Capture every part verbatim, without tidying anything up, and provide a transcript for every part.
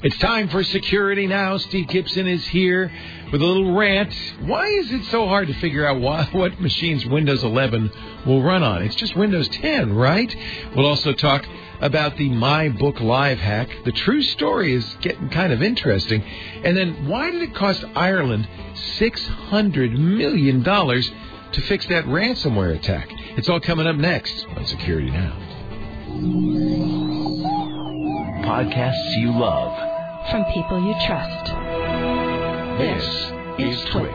It's time for Security Now. Steve Gibson is here with a little rant. Why is it so hard to figure out why, what machines Windows eleven will run on? It's just Windows ten, right? We'll also talk about the MyBook Live hack. The true story is getting kind of interesting. And then why did it cost Ireland six hundred million dollars to fix that ransomware attack? It's all coming up next on Security Now. Podcasts you love. From people you trust. This is Twit.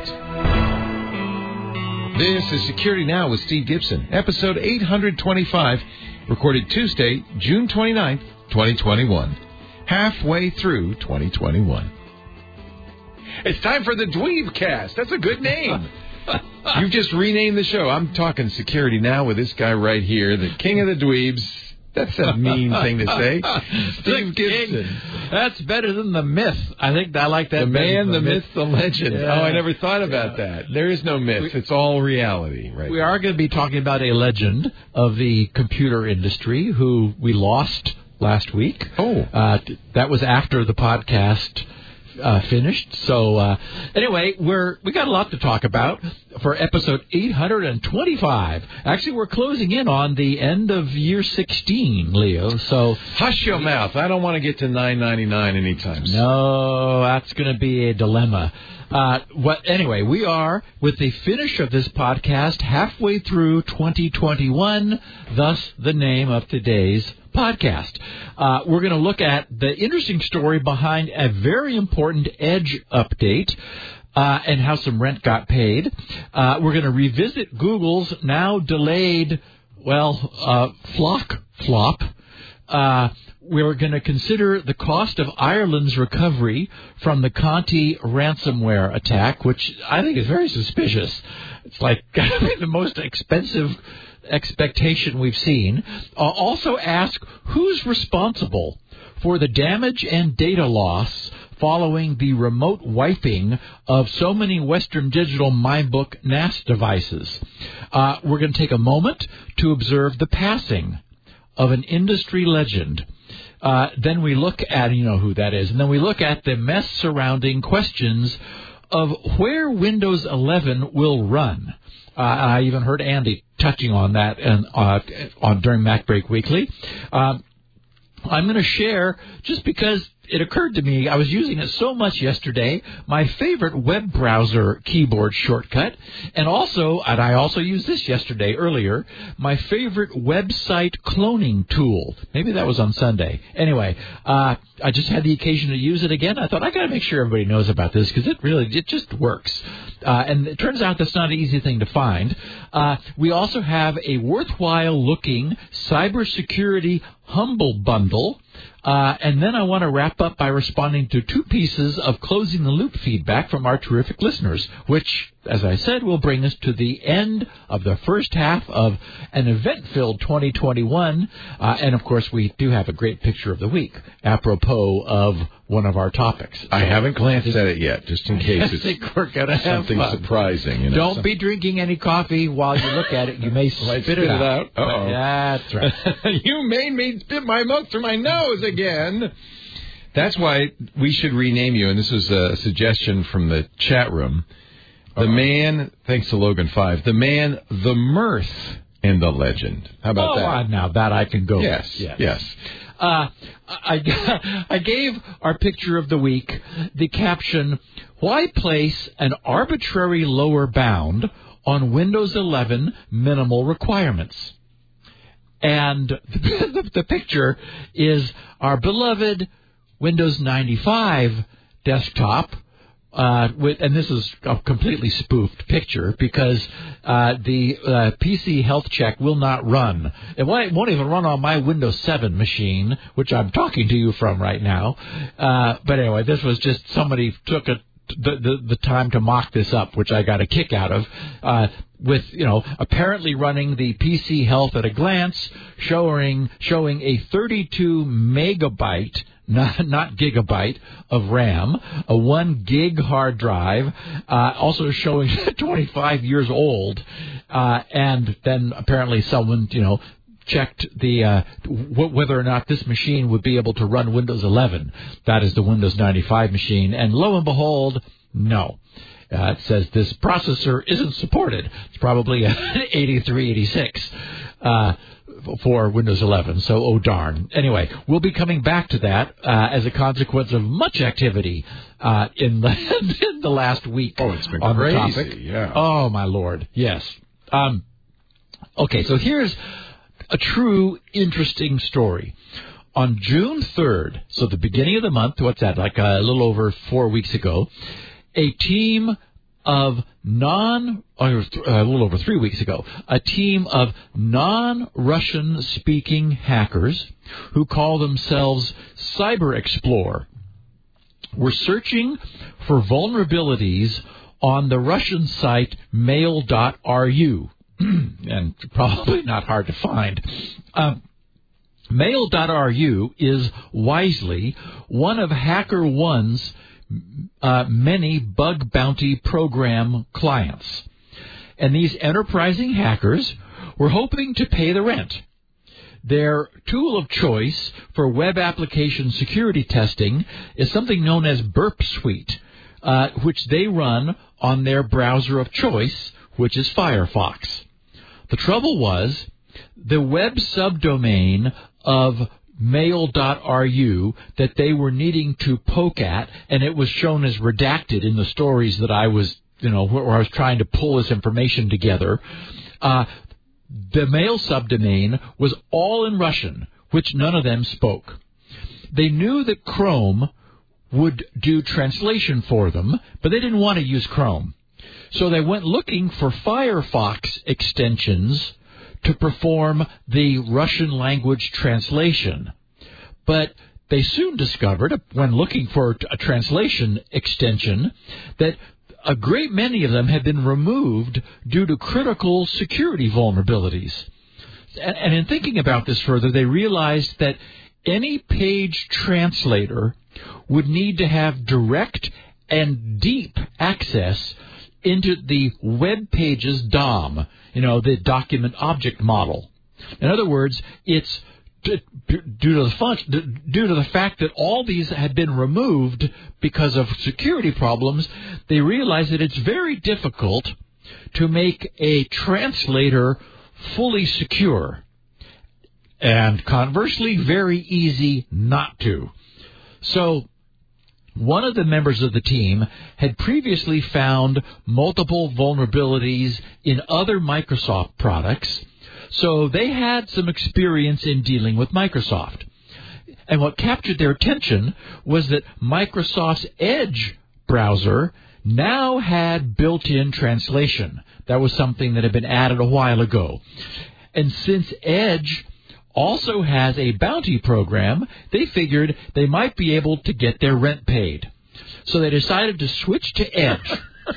This is Security Now with Steve Gibson, episode eight twenty-five, recorded Tuesday, June twenty-ninth, twenty twenty-one. Halfway through twenty twenty-one. It's time for the Dweebcast. That's a good name. You've just renamed the show. I'm talking Security Now with this guy right here, the king of the dweebs. That's a mean thing to say. Steve Gibson. That's better than the myth. I think I like that. The man, the myth, myth, the legend. Yeah. Oh, I never thought about yeah. that. There is no myth. It's all reality, right? We now. are going to be talking about a legend of the computer industry who we lost last week. Oh. Uh, that was after the podcast Uh, finished. So uh, anyway, we're we got a lot to talk about for episode eight twenty-five. Actually, we're closing in on the end of year sixteen, Leo. So hush your mouth. I don't want to get to nine ninety-nine anytime soon. No, that's going to be a dilemma. Uh, what anyway? We are with the finish of this podcast halfway through twenty twenty-one. Thus, the name of today's podcast. Uh, we're going to look at the interesting story behind a very important Edge update uh, and how some rent got paid. Uh, we're going to revisit Google's now delayed, well, uh, Flock flop. Uh, we're going to consider the cost of Ireland's recovery from the Conti ransomware attack, which I think is very suspicious. It's like the most expensive expectation we've seen. Uh, also ask who's responsible for the damage and data loss following the remote wiping of so many Western Digital MyBook N A S devices. Uh, we're going to take a moment to observe the passing of an industry legend. Uh, then we look at, you know who that is, and then we look at the mess surrounding questions of where Windows eleven will run. Uh, I even heard Andy touching on that and uh, on during MacBreak Weekly. Uh, I'm going to share, just because it occurred to me, I was using it so much yesterday, my favorite web browser keyboard shortcut, and also, and I also used this yesterday earlier, my favorite website cloning tool. Maybe that was on Sunday. Anyway, uh, I just had the occasion to use it again. I thought, I got to make sure everybody knows about this, because it really, it just works. Uh, and it turns out that's not an easy thing to find. Uh, we also have a worthwhile-looking cybersecurity humble bundle. Uh, and then I want to wrap up by responding to two pieces of closing the loop feedback from our terrific listeners, which, as I said, will bring us to the end of the first half of an event-filled twenty twenty-one. Uh, and, of course, we do have a great picture of the week, apropos of one of our topics. I haven't glanced at it yet, just in case it's think we're gonna have something fun. surprising. You know, Don't something. be drinking any coffee while you look at it. You may spit, spit it it out. out. Uh-oh. That's right. You made me spit my milk through my nose again. That's why we should rename you, and this was a suggestion from the chat room. The uh-huh. man, thanks to Logan five, the man, the mirth, and the legend. How about oh, that? Uh, now that I can go Yes, with. Yes. yes. Uh, I, I gave our picture of the week the caption, why place an arbitrary lower bound on Windows eleven minimal requirements? And the, the picture is our beloved Windows ninety-five desktop. Uh, with, and this is a completely spoofed picture because uh, the uh, P C health check will not run. It won't, won't even run on my Windows seven machine, which I'm talking to you from right now. Uh, but anyway, this was just somebody took a, the, the, the time to mock this up, which I got a kick out of. Uh, with, you know, apparently running the P C health at a glance, showing showing a thirty-two megabyte, not, not gigabyte of RAM, a one gig hard drive, uh, also showing twenty-five years old, uh, and then apparently someone, you know, checked the uh, w- whether or not this machine would be able to run Windows eleven. That is the Windows ninety-five machine. And lo and behold, no. Uh, it says this processor isn't supported. It's probably an eighty-three eighty-six uh, for Windows eleven. So, oh darn. Anyway, we'll be coming back to that uh, as a consequence of much activity uh, in, the, in the last week. Oh, it's been on crazy. The topic. Yeah. Oh, my Lord. Yes. Um, okay, so here's a true interesting story. On June third, so the beginning of the month, what's that, like a little over four weeks ago, a team of non, or a little over three weeks ago, a team of non-Russian speaking hackers who call themselves Cyber Explorer were searching for vulnerabilities on the Russian site mail dot r u, and probably not hard to find. Um, mail dot r u is wisely one of HackerOne's Uh, many bug bounty program clients. And these enterprising hackers were hoping to pay the rent. Their tool of choice for web application security testing is something known as Burp Suite, uh, which they run on their browser of choice, which is Firefox. The trouble was, the web subdomain of mail dot r u that they were needing to poke at, and it was shown as redacted in the stories that I was, you know, where I was trying to pull this information together. Uh, the mail subdomain was all in Russian, which none of them spoke. They knew that Chrome would do translation for them, but they didn't want to use Chrome. So they went looking for Firefox extensions to perform the Russian language translation. But they soon discovered, when looking for a translation extension, that a great many of them had been removed due to critical security vulnerabilities. And in thinking about this further, they realized that any page translator would need to have direct and deep access into the web page's D O M, you know, the document object model. In other words, it's d- d- due to the fun- d- due to the fact that all these had been removed because of security problems. They realized that it's very difficult to make a translator fully secure, and conversely, very easy not to. So one of the members of the team had previously found multiple vulnerabilities in other Microsoft products, so they had some experience in dealing with Microsoft. And what captured their attention was that Microsoft's Edge browser now had built-in translation. That was something that had been added a while ago. And since Edge also has a bounty program, they figured they might be able to get their rent paid. So they decided to switch to Edge.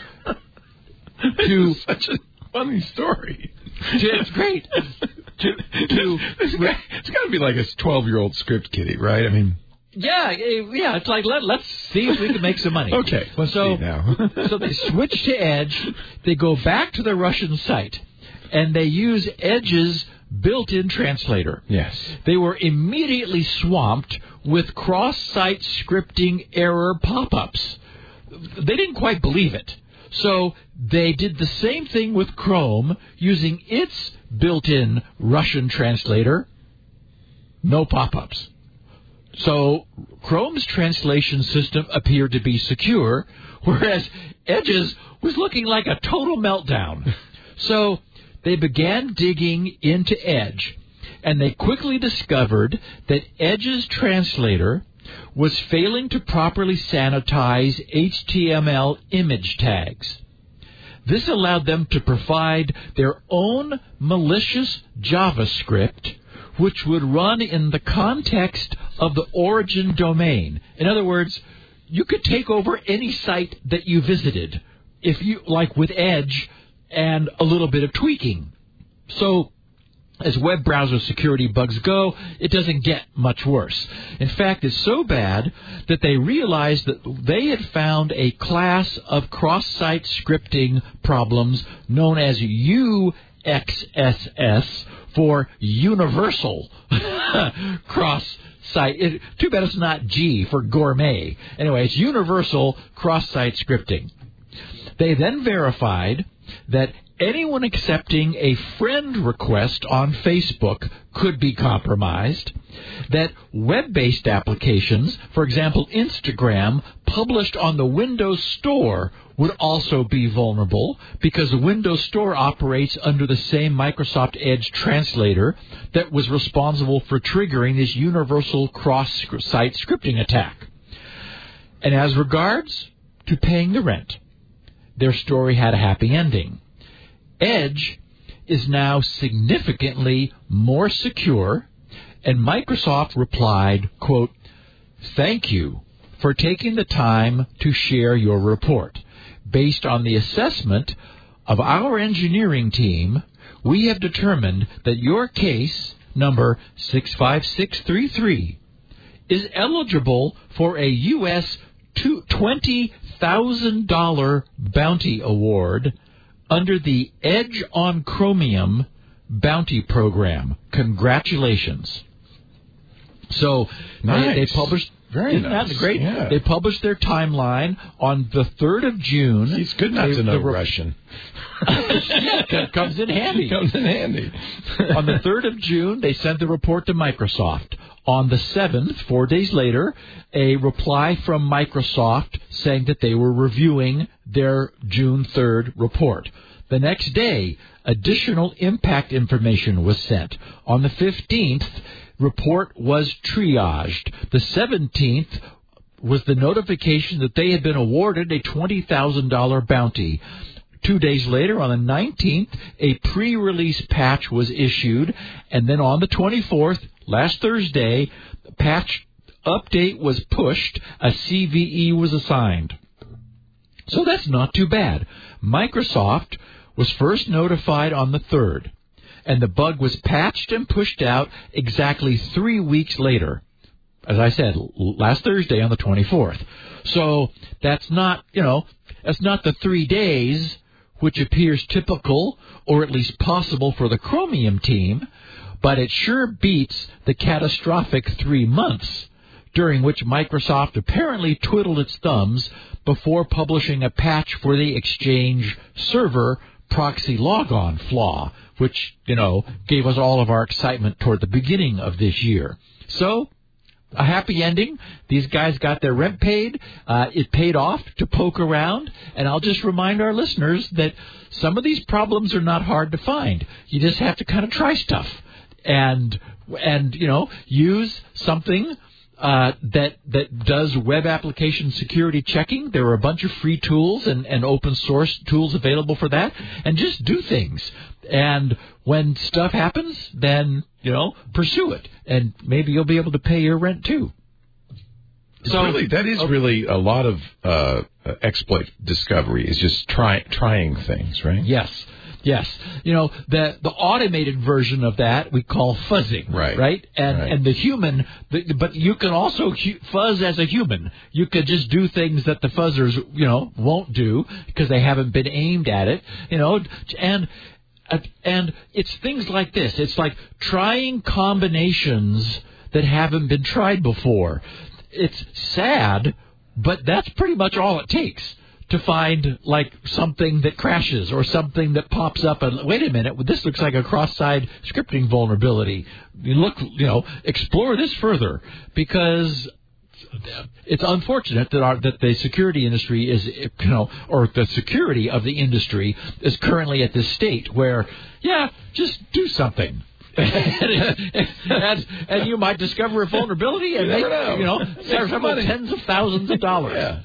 to Such a funny story. To, it's great. to, to, it's got, it's got to be like a twelve-year-old script kiddie, right? I mean, yeah, yeah. It's like let let's see if we can make some money. Okay, let's so, see now. so they switch to Edge. They go back to the Russian site, and they use Edge's built-in translator. Yes. They were immediately swamped with cross-site scripting error pop-ups. They didn't quite believe it. So they did the same thing with Chrome using its built-in Russian translator. No pop-ups. So Chrome's translation system appeared to be secure, whereas Edge's was looking like a total meltdown. So they began digging into Edge, and they quickly discovered that Edge's translator was failing to properly sanitize H T M L image tags. This allowed them to provide their own malicious JavaScript, which would run in the context of the origin domain. In other words, you could take over any site that you visited, if you like with Edge and a little bit of tweaking. So, as web browser security bugs go, it doesn't get much worse. In fact, it's so bad that they realized that they had found a class of cross-site scripting problems known as U X S S for universal cross-site. It, too bad it's not G for gourmet. Anyway, it's universal cross-site scripting. They then verified that anyone accepting a friend request on Facebook could be compromised, that web-based applications, for example, Instagram, published on the Windows Store would also be vulnerable because the Windows Store operates under the same Microsoft Edge translator that was responsible for triggering this universal cross-site scripting attack. And as regards to paying the rent, their story had a happy ending. Edge is now significantly more secure, and Microsoft replied, quote, "Thank you for taking the time to share your report. Based on the assessment of our engineering team, we have determined that your case, number six five six three three, is eligible for a U S twenty thousand dollars bounty award under the Edge on Chromium bounty program. Congratulations." So nice. they, they published. Very Isn't nice. that great? Yeah. They published their timeline on the third of June. It's good not they, to know re- Russian. That comes in handy. Comes in handy. On the third of June, they sent the report to Microsoft. On the seventh, four days later, a reply from Microsoft saying that they were reviewing their June third report. The next day, additional impact information was sent. On the fifteenth, report was triaged. The seventeenth was the notification that they had been awarded a twenty thousand dollars bounty. Two days later, on the nineteenth, a pre-release patch was issued, and then on the twenty-fourth, last Thursday, the patch update was pushed, a C V E was assigned. So that's not too bad. Microsoft was first notified on the third, and the bug was patched and pushed out exactly three weeks later. As I said, last Thursday on the twenty-fourth. So that's not, you know, that's not the three days, which appears typical or at least possible for the Chromium team, but it sure beats the catastrophic three months during which Microsoft apparently twiddled its thumbs before publishing a patch for the Exchange server proxy logon flaw, which, you know, gave us all of our excitement toward the beginning of this year. So, a happy ending. These guys got their rent paid. Uh, it paid off to poke around. And I'll just remind our listeners that some of these problems are not hard to find. You just have to kind of try stuff and, and you know, use something Uh, that that does web application security checking. There are a bunch of free tools and, and open source tools available for that. And just do things. And when stuff happens, then, you know, pursue it. And maybe you'll be able to pay your rent, too. So really, that is okay. really a lot of uh, exploit discovery, is just try, trying things, right? Yes. Yes, you know, the the automated version of that we call fuzzing, right? Right, and right. and the human, the, but you can also hu- fuzz as a human. You could just do things that the fuzzers, you know, won't do because they haven't been aimed at it, you know, and and it's things like this. It's like trying combinations that haven't been tried before. It's sad, but that's pretty much all it takes to find, like, something that crashes or something that pops up and, wait a minute, this looks like a cross-site scripting vulnerability. You look, you know, explore this further, because it's unfortunate that our, that the security industry is, you know, or the security of the industry is currently at this state where, yeah, just do something. and, and you might discover a vulnerability and make, know. you know, several tens of thousands of dollars. Yeah.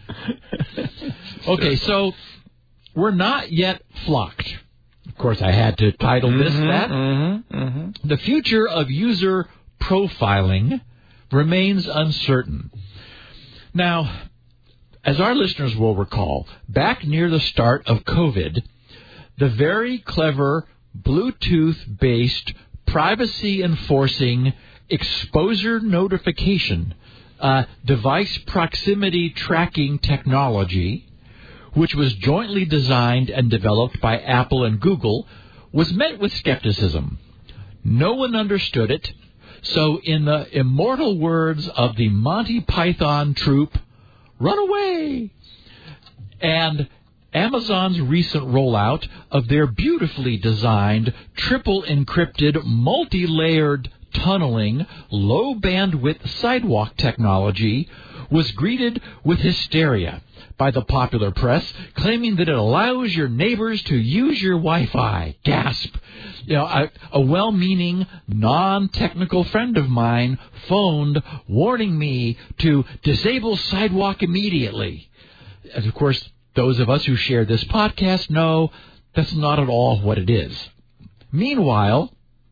Okay, so we're not yet flocked. Of course, I had to title this mm-hmm, that. Mm-hmm, mm-hmm. The future of user profiling remains uncertain. Now, as our listeners will recall, back near the start of COVID, the very clever Bluetooth-based privacy-enforcing exposure notification uh, device proximity tracking technology, which was jointly designed and developed by Apple and Google, was met with skepticism. No one understood it. So in the immortal words of the Monty Python troupe, run away. And Amazon's recent rollout of their beautifully designed, triple encrypted, multi-layered, tunneling, low-bandwidth sidewalk technology was greeted with hysteria by the popular press, claiming that it allows your neighbors to use your Wi-Fi. Gasp. You know, a, a well-meaning, non-technical friend of mine phoned warning me to disable sidewalk immediately. And of course, those of us who share this podcast know that's not at all what it is. Meanwhile,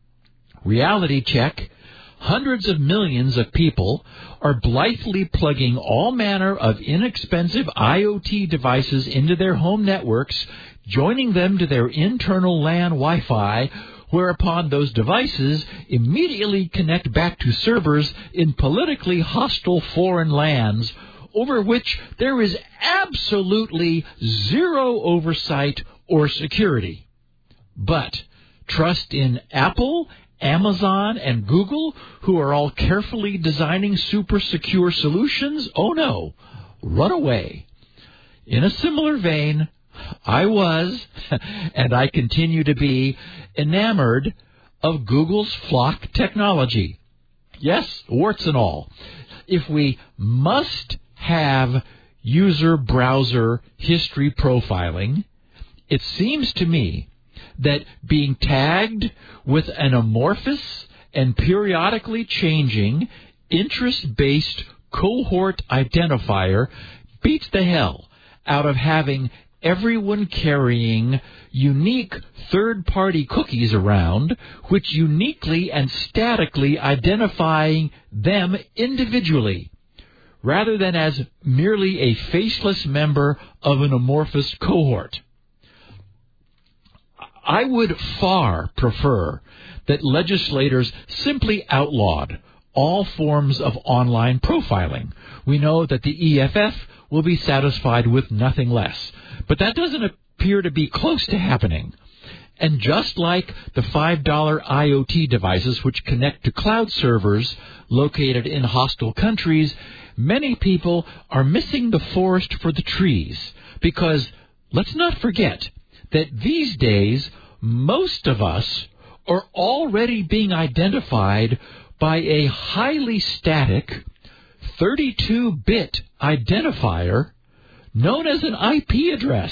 reality check, hundreds of millions of people are blithely plugging all manner of inexpensive IoT devices into their home networks, joining them to their internal LAN Wi-Fi, whereupon those devices immediately connect back to servers in politically hostile foreign lands, over which there is absolutely zero oversight or security. But trust in Apple, Amazon, and Google, who are all carefully designing super secure solutions? Oh no, run away. In a similar vein, I was, and I continue to be, enamored of Google's Flock technology. Yes, warts and all. If we must have user browser history profiling, it seems to me that being tagged with an amorphous and periodically changing interest-based cohort identifier beats the hell out of having everyone carrying unique third-party cookies around, which uniquely and statically identifying them individually, rather than as merely a faceless member of an amorphous cohort. I would far prefer that legislators simply outlawed all forms of online profiling. We know that the E F F will be satisfied with nothing less. But that doesn't appear to be close to happening. And just like the five dollar IoT devices which connect to cloud servers located in hostile countries, many people are missing the forest for the trees. Because let's not forget that these days, most of us are already being identified by a highly static thirty-two bit identifier known as an I P address.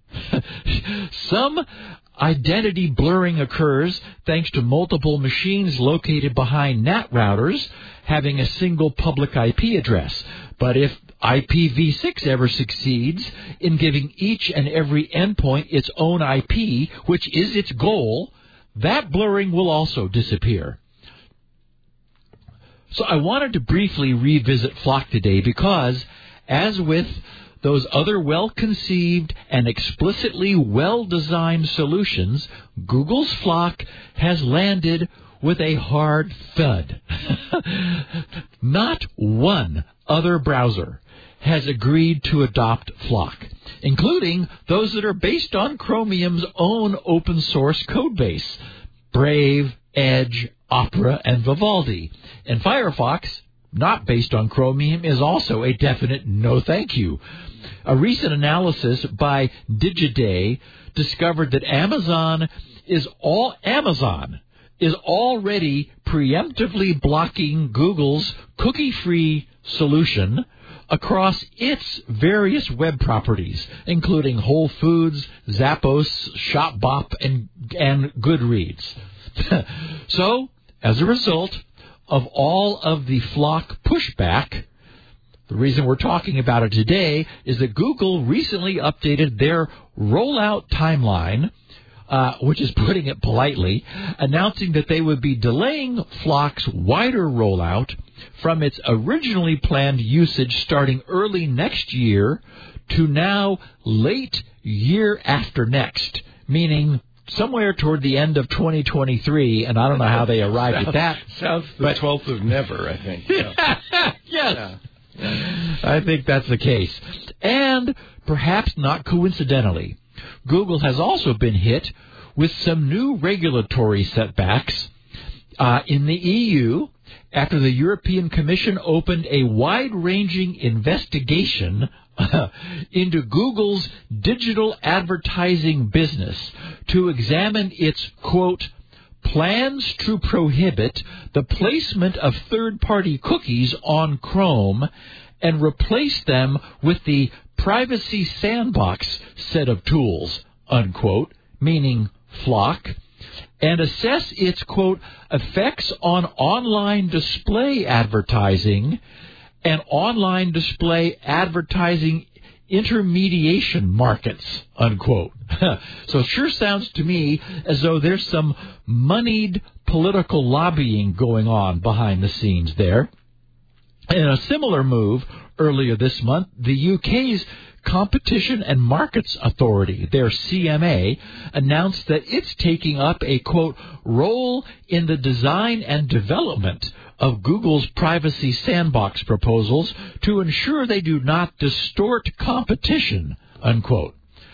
Some identity blurring occurs thanks to multiple machines located behind N A T routers having a single public I P address. But if I P v six ever succeeds in giving each and every endpoint its own I P, which is its goal, that blurring will also disappear. So I wanted to briefly revisit Flock today because, as with those other well-conceived and explicitly well-designed solutions, Google's Flock has landed with a hard thud. Not one other browser has agreed to adopt Flock, including those that are based on Chromium's own open-source codebase, Brave, Edge, Opera, and Vivaldi. And Firefox, not based on Chromium, is also a definite no thank you. A recent analysis by Digiday discovered that Amazon is all Amazon is already preemptively blocking Google's cookie-free solution across its various web properties, including Whole Foods, Zappos, Shopbop, and, and Goodreads. So, as a result of all of the Flock pushback, the reason we're talking about it today is that Google recently updated their rollout timeline, uh, which is putting it politely, announcing that they would be delaying Flock's wider rollout from its originally planned usage starting early next year to now late year after next, meaning somewhere toward the end of twenty twenty-three, and I don't know how they arrived sounds, at that. Sounds the but, twelfth of never, I think. Yeah. yes. Yeah. Yeah. I think that's the case. And perhaps not coincidentally, Google has also been hit with some new regulatory setbacks Uh, in the E U, after the European Commission opened a wide-ranging investigation uh, into Google's digital advertising business to examine its, quote, plans to prohibit the placement of third-party cookies on Chrome and replace them with the Privacy Sandbox set of tools, unquote, meaning Flock, and assess its, quote, effects on online display advertising and online display advertising intermediation markets, unquote. So it sure sounds to me as though there's some moneyed political lobbying going on behind the scenes there. In a similar move, earlier this month, the U K's Competition and Markets Authority, their C M A, announced that it's taking up a, quote, role in the design and development of Google's Privacy Sandbox proposals to ensure they do not distort competition, unquote.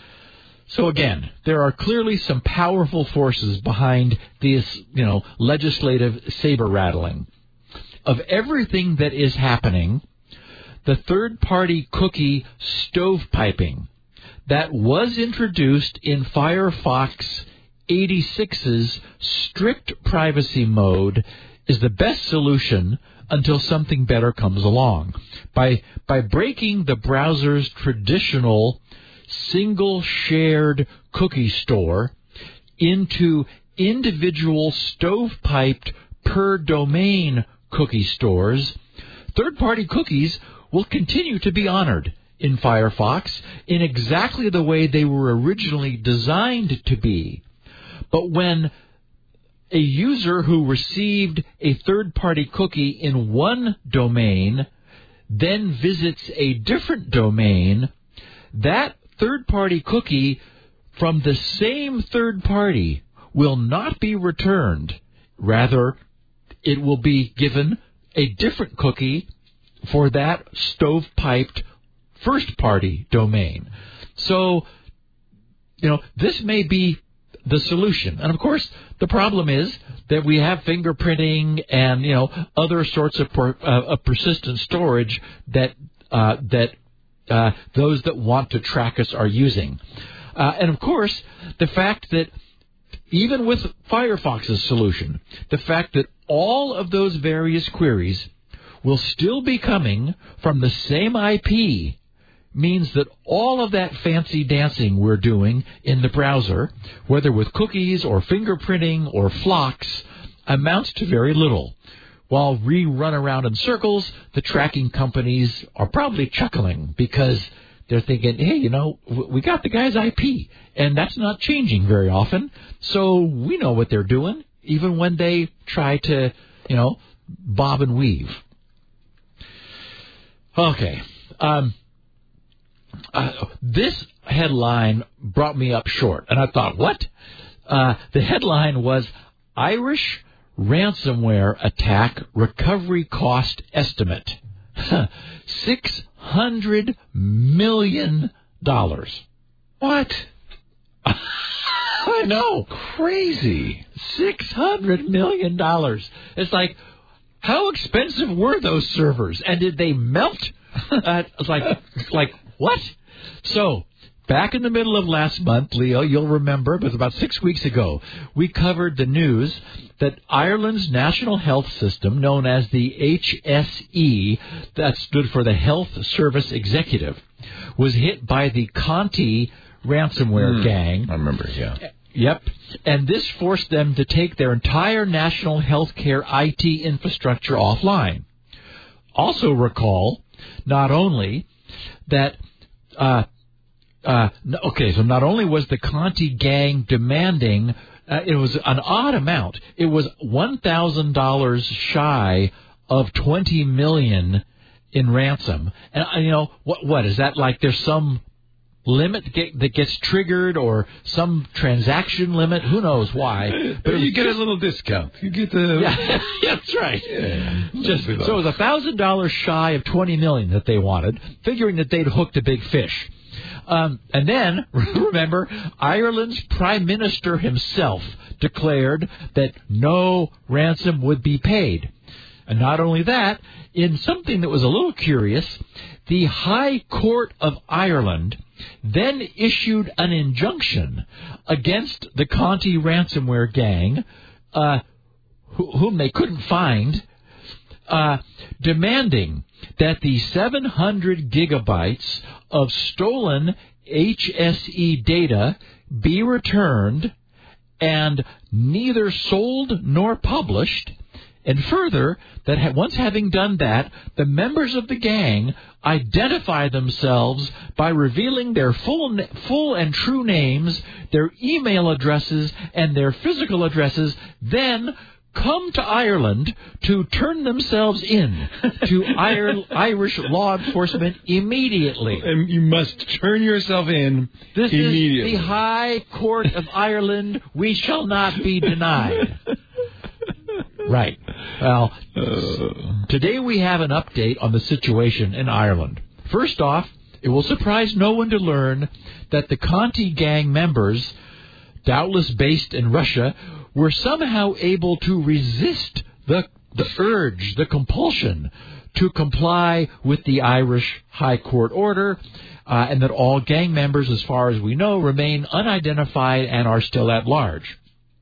So again, there are clearly some powerful forces behind this, you know, legislative saber rattling. Of everything that is happening, the third-party cookie stovepiping that was introduced in Firefox eighty-six's strict privacy mode is the best solution until something better comes along. By, by breaking the browser's traditional single shared cookie store into individual stovepiped per domain cookie stores, third-party cookies will continue to be honored in Firefox in exactly the way they were originally designed to be. But when a user who received a third-party cookie in one domain then visits a different domain, that third-party cookie from the same third party will not be returned. Rather, it will be given a different cookie for that stovepiped first-party domain. So, you know, this may be the solution. And, of course, the problem is that we have fingerprinting and, you know, other sorts of, per, uh, of persistent storage that uh, that uh, those that want to track us are using. Uh, and, of course, the fact that even with Firefox's solution, the fact that all of those various queries will still be coming from the same I P means that all of that fancy dancing we're doing in the browser, whether with cookies or fingerprinting or flocks, amounts to very little. While we run around in circles, the tracking companies are probably chuckling because they're thinking, hey, you know, we got the guy's I P, and that's not changing very often, so we know what they're doing, even when they try to, you know, bob and weave. Okay. Um, uh, this headline brought me up short, and I thought, what? Uh, the headline was, Irish ransomware attack recovery cost estimate. Six hundred million dollars. What? I know. Crazy. Six hundred million dollars. It's like, how expensive were those servers? And did they melt? uh, it's like, like what? So, back in the middle of last month, Leo, you'll remember, it was about six weeks ago, we covered the news that Ireland's national health system, known as the H S E, that stood for the Health Service Executive, was hit by the Conti ransomware mm, gang. I remember, yeah. Yep. And this forced them to take their entire national healthcare I T infrastructure offline. Also recall, not only that, uh, uh, okay, so not only was the Conti gang demanding, uh, it was an odd amount. It was one thousand dollars shy of twenty million dollars in ransom. And, uh, you know, what, what, is that like there's some limit get, that gets triggered or some transaction limit? Who knows why? But you get just a little discount. You get the... Yeah, that's right. Yeah, just, so it was one thousand dollars shy of twenty million dollars that they wanted, figuring that they'd hooked a big fish. Um, and then, remember, Ireland's Prime Minister himself declared that no ransom would be paid. And not only that, in something that was a little curious, the High Court of Ireland then issued an injunction against the Conti ransomware gang, uh, wh- whom they couldn't find, uh, demanding that the seven hundred gigabytes of stolen H S E data be returned and neither sold nor published. And further, that ha- once having done that, the members of the gang identify themselves by revealing their full, na- full and true names, their email addresses, and their physical addresses, then come to Ireland to turn themselves in to Ir- Irish law enforcement immediately. And you must turn yourself in this immediately. This is the High Court of Ireland. We shall not be denied. Right. Well, uh. today we have an update on the situation in Ireland. First off, it will surprise no one to learn that the Conti gang members, doubtless based in Russia, were somehow able to resist the, the urge, the compulsion to comply with the Irish High Court order, uh, and that all gang members, as far as we know, remain unidentified and are still at large.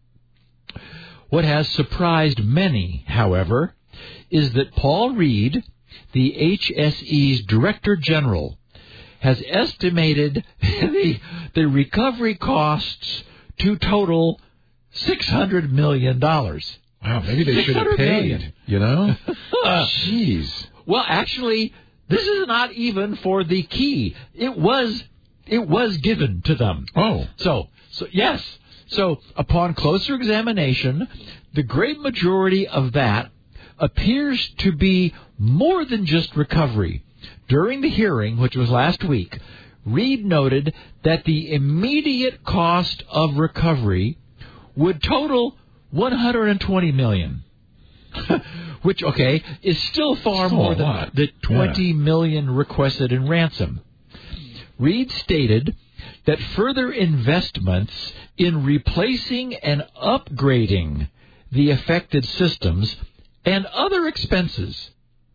What has surprised many, however, is that Paul Reid, the H S E's Director General, has estimated the, the recovery costs to total six hundred million dollars. Wow, maybe they should have paid, million. You know? Jeez. Well, actually, this is not even for the key. It was it was given to them. Oh. So, so yes. So, upon closer examination, the great majority of that appears to be more than just recovery. During the hearing, which was last week, Reid noted that the immediate cost of recovery would total one hundred twenty million dollars, which, okay, is still far still more than the twenty yeah. million dollars requested in ransom. Reid stated that further investments in replacing and upgrading the affected systems and other expenses,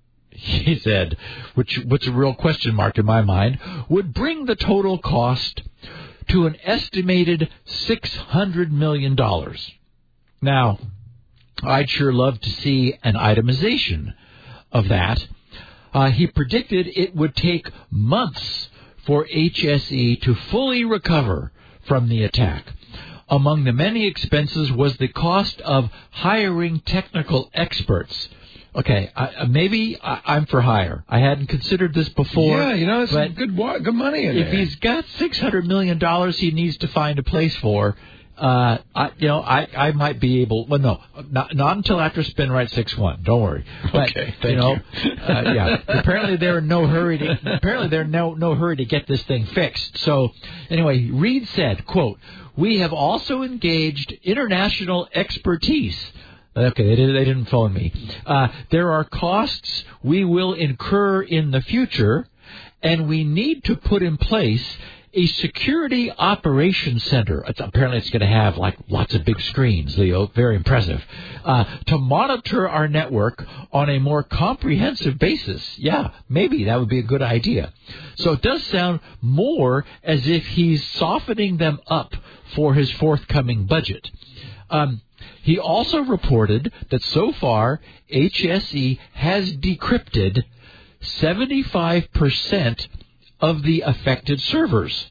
he said, which what's a real question mark in my mind, would bring the total cost to an estimated six hundred million dollars. Now, I'd sure love to see an itemization of that. Uh, he predicted it would take months for H S E to fully recover from the attack. Among the many expenses was the cost of hiring technical experts. Okay, I, maybe I, I'm for hire. I hadn't considered this before. Yeah, you know, it's but good good money in if there. If he's got six hundred million dollars he needs to find a place for, uh, I, you know, I, I might be able, well, no, not, not until after SpinRite six one. Don't worry. But, okay, thank you know, you. uh, yeah, apparently they're in no hurry to, apparently they're no, no hurry to get this thing fixed. So, anyway, Reid said, quote, "We have also engaged international expertise." Okay, they didn't, they didn't phone me. Uh, there are costs we will incur in the future, and we need to put in place a security operations center. It's, apparently it's going to have like lots of big screens, Leo, very impressive, uh, to monitor our network on a more comprehensive basis. Yeah, maybe that would be a good idea. So it does sound more as if he's softening them up for his forthcoming budget. Um, he also reported that so far H S E has decrypted seventy-five percent of the affected servers.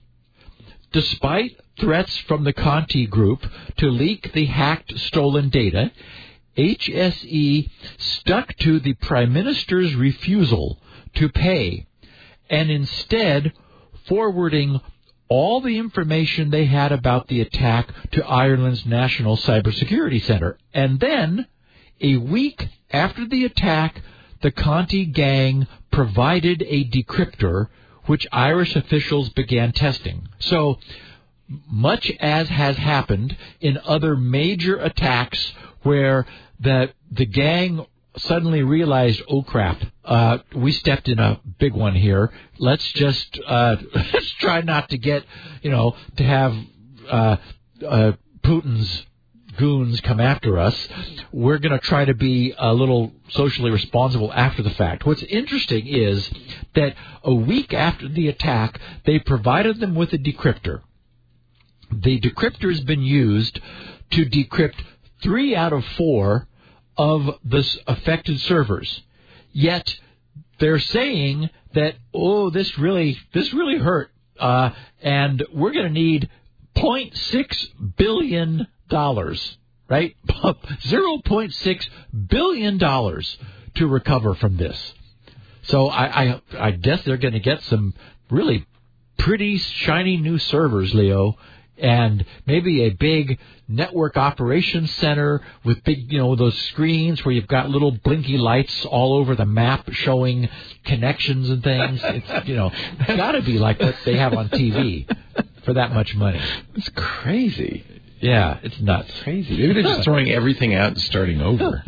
Despite threats from the Conti group to leak the hacked stolen data, H S E stuck to the Prime Minister's refusal to pay and instead forwarding all the information they had about the attack to Ireland's National Cybersecurity Center. And then, a week after the attack, the Conti gang provided a decryptor which Irish officials began testing. So, much as has happened in other major attacks where the the gang suddenly realized, oh, crap, uh, we stepped in a big one here. Let's just uh, let's try not to get, you know, to have uh, uh, Putin's goons come after us. We're going to try to be a little socially responsible after the fact. What's interesting is that a week after the attack, they provided them with a decryptor. The decryptor has been used to decrypt three out of four of the affected servers. Yet they're saying that, oh, this really, this really hurt, uh, and we're going to need zero point six billion dollars, right? zero point six billion dollars to recover from this. So I, I, I guess they're going to get some really pretty shiny new servers, Leo, and maybe a big network operations center with big, you know, those screens where you've got little blinky lights all over the map showing connections and things. It's, you know, it's got to be like what they have on T V for that much money. It's crazy. Yeah, it's nuts. Crazy. Maybe they're just throwing everything out and starting over.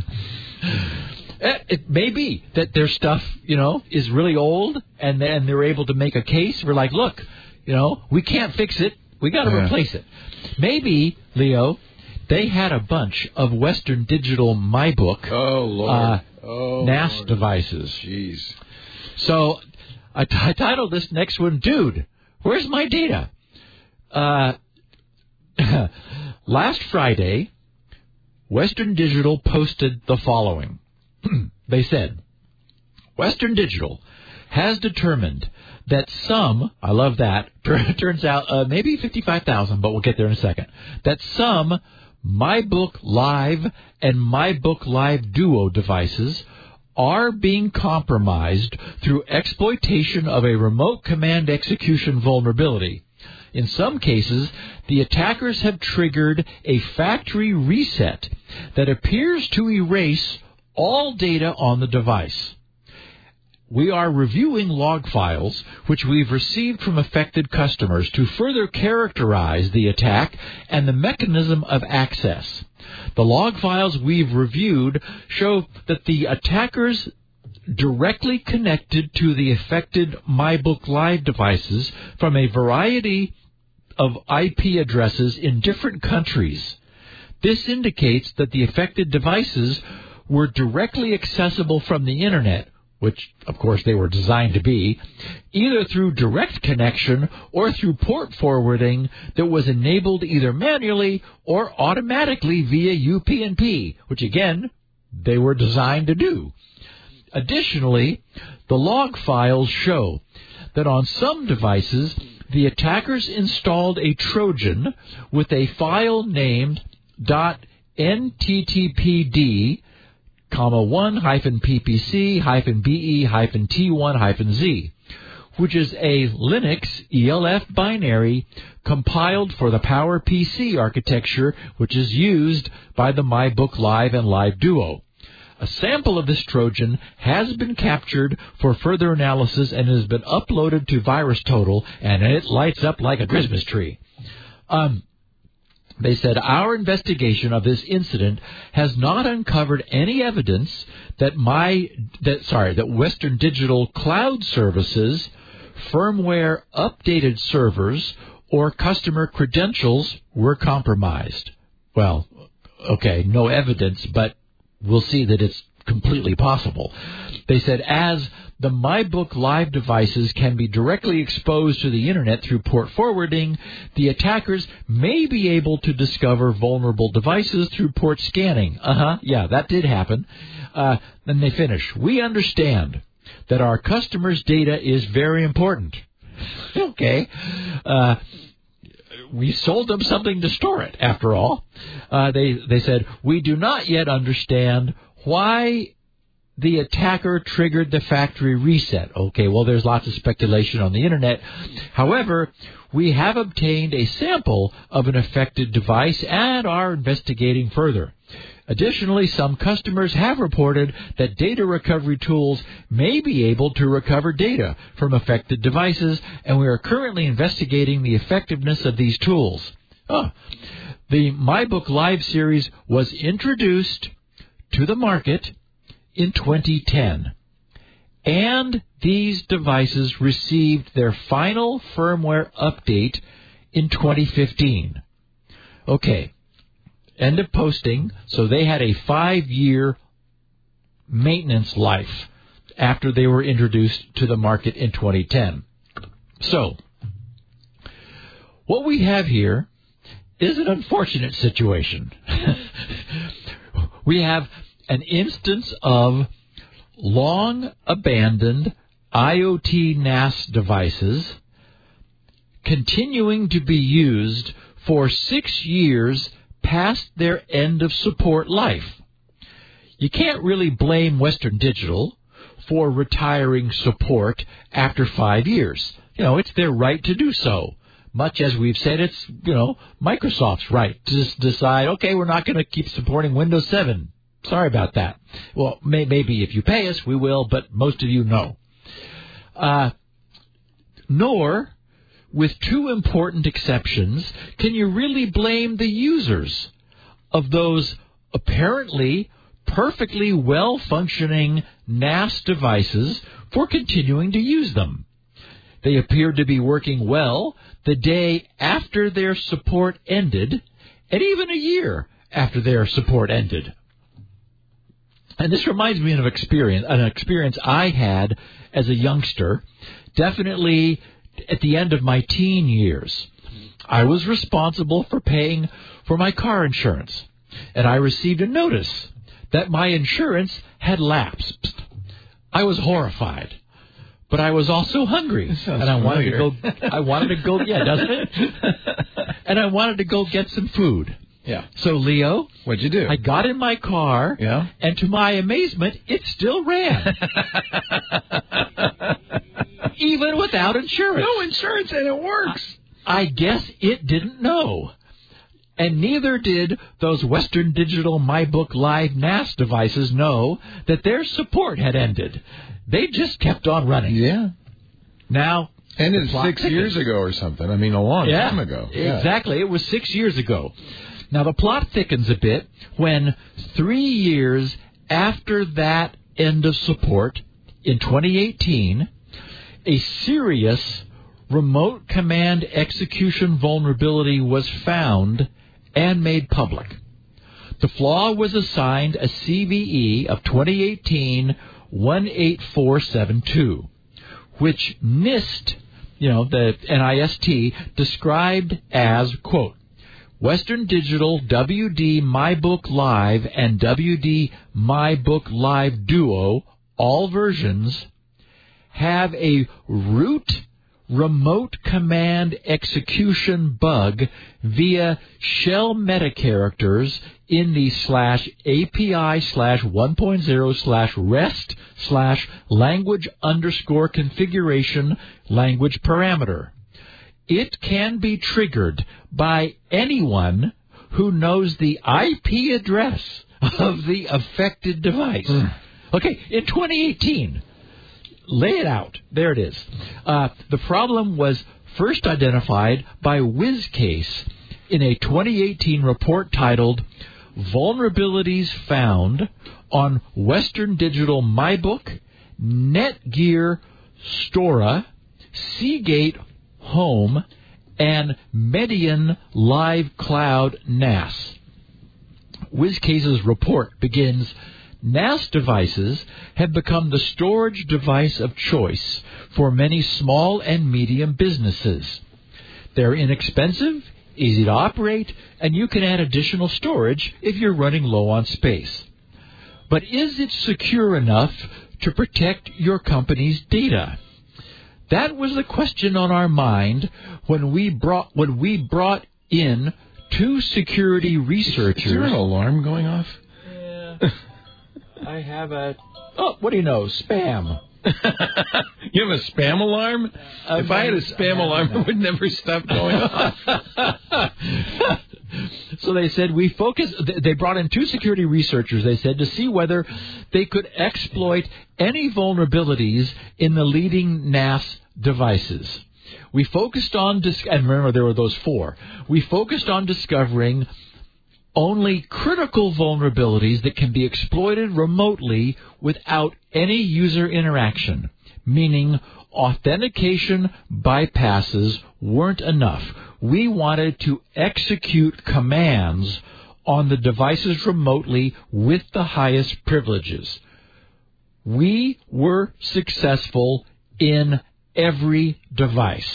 It may be that their stuff, you know, is really old, and then they're able to make a case. We're like, look, you know, we can't fix it. We got to yeah. replace it. Maybe, Leo, they had a bunch of Western Digital MyBook oh, Lord. Uh, oh, N A S Lord. devices. Jeez. So I, t- I titled this next one, Dude, Where's My Data? Uh, last Friday, Western Digital posted the following. They said, Western Digital has determined that some, I love that, turns out uh, maybe fifty-five thousand, but we'll get there in a second, that some MyBook Live and MyBook Live Duo devices are being compromised through exploitation of a remote command execution vulnerability. In some cases, the attackers have triggered a factory reset that appears to erase all data on the device. We are reviewing log files which we've received from affected customers to further characterize the attack and the mechanism of access. The log files we've reviewed show that the attackers directly connected to the affected MyBook Live devices from a variety of I P addresses in different countries. This indicates that the affected devices were directly accessible from the Internet, which, of course, they were designed to be, either through direct connection or through port forwarding that was enabled either manually or automatically via U P n P, which, again, they were designed to do. Additionally, the log files show that on some devices, the attackers installed a Trojan with a file named .nttpd comma one hyphen ppc hyphen be hyphen t one hyphen z, which is a Linux E L F binary compiled for the PowerPC architecture, which is used by the MyBook Live and Live Duo. A sample of this Trojan has been captured for further analysis and has been uploaded to VirusTotal, and it lights up like a Christmas tree. Um, They said, our investigation of this incident has not uncovered any evidence that my, that, sorry, that Western Digital Cloud Services, firmware updated servers, or customer credentials were compromised. Well, okay, no evidence, but we'll see that it's completely possible. They said, as the MyBook Live devices can be directly exposed to the Internet through port forwarding, the attackers may be able to discover vulnerable devices through port scanning. Uh-huh, yeah, that did happen. Uh, then they finish. We understand that our customers' data is very important. Okay. Uh, we sold them something to store it, after all. Uh, they, they said, we do not yet understand why the attacker triggered the factory reset. Okay, well, there's lots of speculation on the Internet. However, we have obtained a sample of an affected device and are investigating further. Additionally, some customers have reported that data recovery tools may be able to recover data from affected devices, and we are currently investigating the effectiveness of these tools. Oh, the MyBook Live series was introduced to the market in twenty ten. And these devices received their final firmware update in twenty fifteen. Okay, end of posting. So they had a five-year maintenance life after they were introduced to the market in twenty ten. So, what we have here is an unfortunate situation. We have an instance of long-abandoned IoT N A S devices continuing to be used for six years past their end of support life. You can't really blame Western Digital for retiring support after five years. You know, it's their right to do so. Much as we've said, it's, you know, Microsoft's right to just decide, okay, we're not going to keep supporting Windows seven. Sorry about that. Well, may, maybe if you pay us, we will, but most of you know. Uh, nor, with two important exceptions, can you really blame the users of those apparently perfectly well-functioning N A S devices for continuing to use them. They appeared to be working well the day after their support ended, and even a year after their support ended. And this reminds me of experience, an experience I had as a youngster, definitely at the end of my teen years. I was responsible for paying for my car insurance, and I received a notice that my insurance had lapsed. I was horrified, but I was also hungry, and I wanted familiar. to go. I wanted to go. Yeah, doesn't it? And I wanted to go get some food. Yeah. So, Leo, what'd you do? I got in my car, yeah, and to my amazement, it still ran, even without insurance. No insurance, and it works. I guess it didn't know. And neither did those Western Digital MyBook Live N A S devices know that their support had ended. They just kept on running. Yeah. Now, ended six years ago or something. I mean, a long yeah, time ago. Yeah. Exactly. It was six years ago. Now, the plot thickens a bit when three years after that end of support, in twenty eighteen, a serious remote command execution vulnerability was found and made public. The flaw was assigned a C V E of twenty eighteen dash one eight four seven two, which NIST, you know, the N I S T, described as, quote, Western Digital W D MyBook Live and W D MyBook Live Duo, all versions, have a root remote command execution bug via shell metacharacters in the slash API slash 1.0 slash REST slash language underscore configuration language parameter. It can be triggered by anyone who knows the I P address of the affected device. Mm. Okay, in twenty eighteen, lay it out. There it is. Uh, the problem was first identified by WizCase in a twenty eighteen report titled Vulnerabilities Found on Western Digital MyBook, Netgear Stora, Seagate Home, and Median Live Cloud N A S. WizCase's report begins, N A S devices have become the storage device of choice for many small and medium businesses. They're inexpensive, easy to operate, and you can add additional storage if you're running low on space. But is it secure enough to protect your company's data? That was the question on our mind when we brought when we brought in two security researchers. Is there an alarm going off? Yeah. I have a... Oh, what do you know? Spam. You have a spam alarm? Uh, if I had a spam alarm, it would never stop going off. So they said we focus... They brought in two security researchers, they said, to see whether they could exploit any vulnerabilities in the leading N A S devices. We focused on... Dis- and remember, there were those four. We focused on discovering only critical vulnerabilities that can be exploited remotely without any user interaction, meaning authentication bypasses weren't enough. We wanted to execute commands on the devices remotely with the highest privileges. We were successful in every device.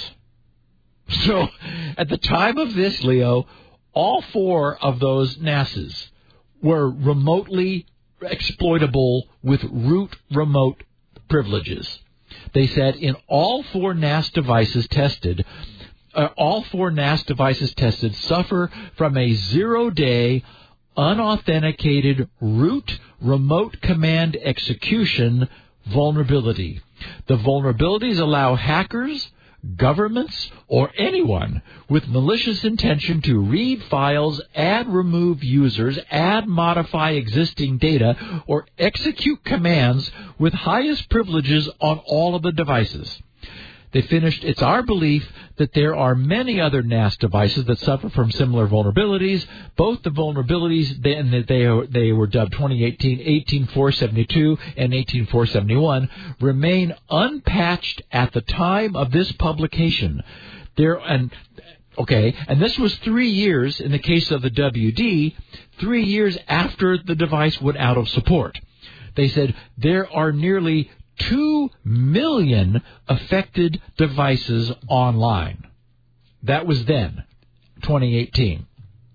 So, at the time of this, Leo, all four of those N A Ss were remotely exploitable with root remote privileges. They said in all four N A S devices tested, uh, all four N A S devices tested suffer from a zero-day, unauthenticated root remote command execution vulnerability. The vulnerabilities allow hackers, governments, or anyone with malicious intention to read files, add, remove users, add, modify existing data, or execute commands with highest privileges on all of the devices. They finished, it's our belief that there are many other N A S devices that suffer from similar vulnerabilities. Both the vulnerabilities, then they, they, they were dubbed twenty eighteen eighteen four seventy-two and eighteen four seventy-one, remain unpatched at the time of this publication. There, and okay, and this was three years, in the case of the W D, three years after the device went out of support. They said there are nearly two million affected devices online. That was then, twenty eighteen.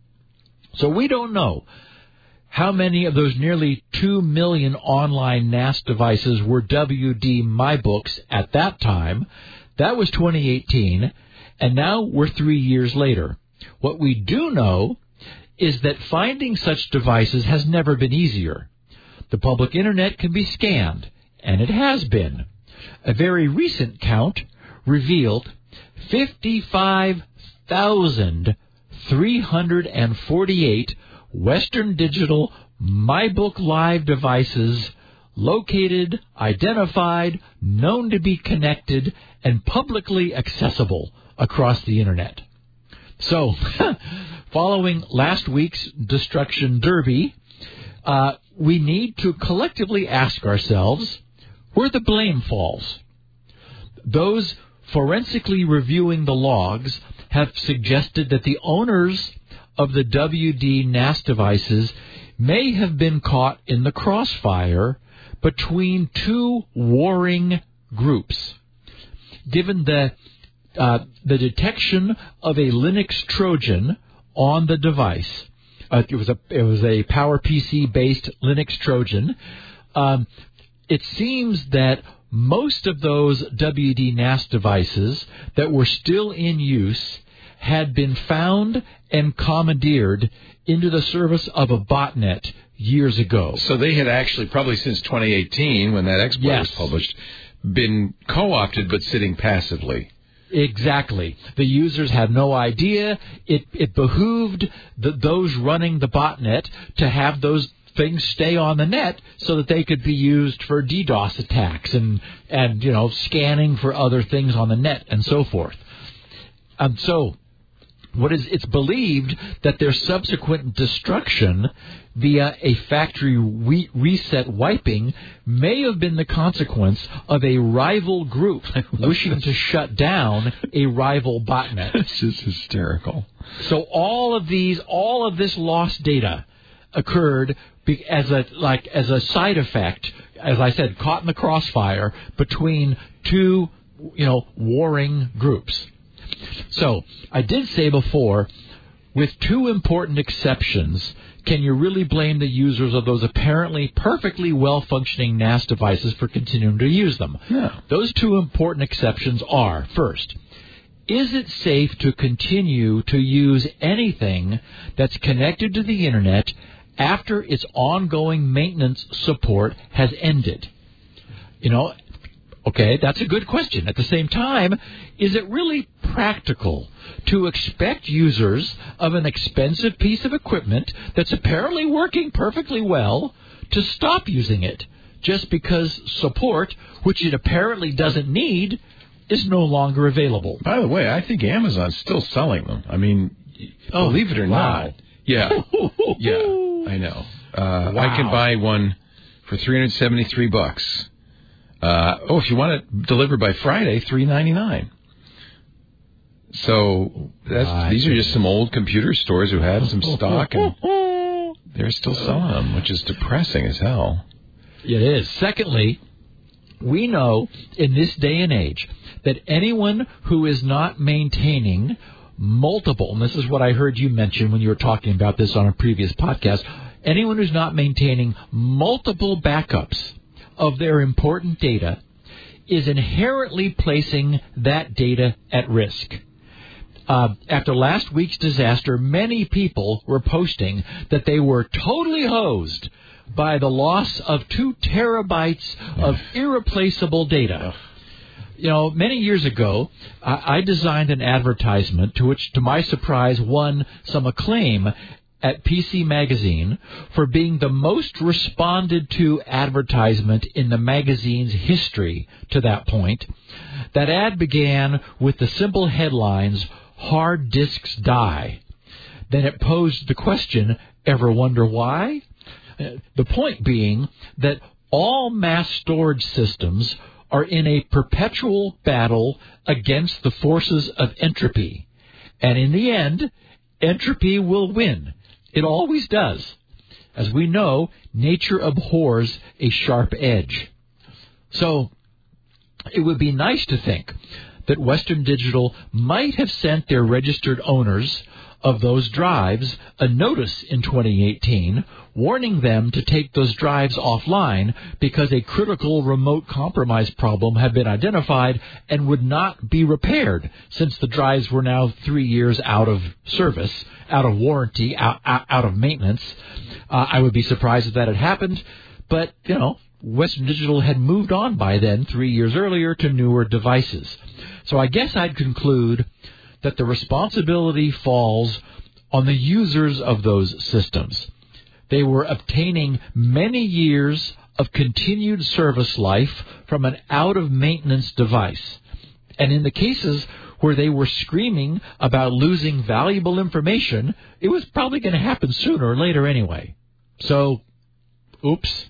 So we don't know how many of those nearly two million online N A S devices were W D MyBooks at that time. That was twenty eighteen, and now we're three years later. What we do know is that finding such devices has never been easier. The public internet can be scanned, and it has been. A very recent count revealed fifty-five thousand three hundred forty-eight Western Digital MyBook Live devices located, identified, known to be connected, and publicly accessible across the internet. So, following last week's Destruction Derby, uh, we need to collectively ask ourselves where the blame falls. Those forensically reviewing the logs have suggested that the owners of the W D N A S devices may have been caught in the crossfire between two warring groups. Given the uh, the detection of a Linux Trojan on the device, uh, it was a it was a PowerPC based Linux Trojan. Um, it seems that most of those W D N A S devices that were still in use had been found and commandeered into the service of a botnet years ago. So they had actually, probably since twenty eighteen, when that exploit yes. was published, been co-opted but sitting passively. Exactly. The users had no idea. It, it behooved the, those running the botnet to have those things stay on the net so that they could be used for DDoS attacks and, and you know, scanning for other things on the net and so forth. And so what is it's believed that their subsequent destruction via a factory re- reset wiping may have been the consequence of a rival group wishing to shut down a rival botnet. This is hysterical. So all of these, all of this lost data occurred be- as a like as a side effect, as I said, caught in the crossfire between two, you know, warring groups. So, I did say before, with two important exceptions, can you really blame the users of those apparently perfectly well-functioning N A S devices for continuing to use them? No. Those two important exceptions are, first, is it safe to continue to use anything that's connected to the Internet after its ongoing maintenance support has ended? You know, okay, that's a good question. At the same time, is it really practical to expect users of an expensive piece of equipment that's apparently working perfectly well to stop using it just because support, which it apparently doesn't need, is no longer available? By the way, I think Amazon's still selling them. I mean, oh, believe it or wow. not. Yeah, yeah, I know. Uh, Wow. I can buy one for three hundred seventy-three bucks. Uh, oh, if you want it delivered by Friday, three ninety-nine. So that's, My these are goodness. just some old computer stores who had some stock, and they're still selling them, which is depressing as hell. It is. Secondly, we know in this day and age that anyone who is not maintaining multiple, and this is what I heard you mention when you were talking about this on a previous podcast, anyone who's not maintaining multiple backups of their important data is inherently placing that data at risk. Uh, after last week's disaster, many people were posting that they were totally hosed by the loss of two terabytes of irreplaceable data. You know, many years ago, I, I designed an advertisement to which, to my surprise, won some acclaim at P C Magazine for being the most responded to advertisement in the magazine's history to that point. That ad began with the simple headlines, "Hard disks die." Then it posed the question, ever wonder why? The point being that all mass storage systems are in a perpetual battle against the forces of entropy. And in the end, entropy will win. It always does. As we know, nature abhors a sharp edge. So it would be nice to think that Western Digital might have sent their registered owners of those drives a notice in twenty eighteen warning them to take those drives offline because a critical remote compromise problem had been identified and would not be repaired since the drives were now three years out of service, out of warranty, out, out, out of maintenance. Uh, I would be surprised if that had happened, but, you know, Western Digital had moved on by then, three years earlier, to newer devices. So I guess I'd conclude that the responsibility falls on the users of those systems. They were obtaining many years of continued service life from an out-of-maintenance device. And in the cases where they were screaming about losing valuable information, it was probably going to happen sooner or later anyway. So, oops.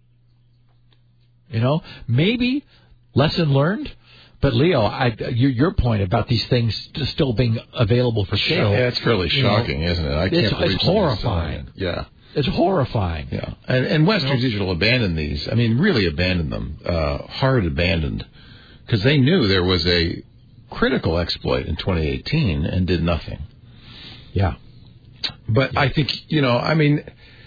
You know, maybe lesson learned. But, Leo, I, your, your point about these things still being available for sale. Yeah, it's fairly shocking, know, isn't it? I can't it's, believe it's somebody's horrifying. selling it. Yeah. It's horrifying. Yeah. And, and Western You know? Digital abandoned these. I mean, really abandoned them. Uh, hard abandoned. Because they knew there was a critical exploit in twenty eighteen and did nothing. Yeah. But yeah. I think, you know, I mean,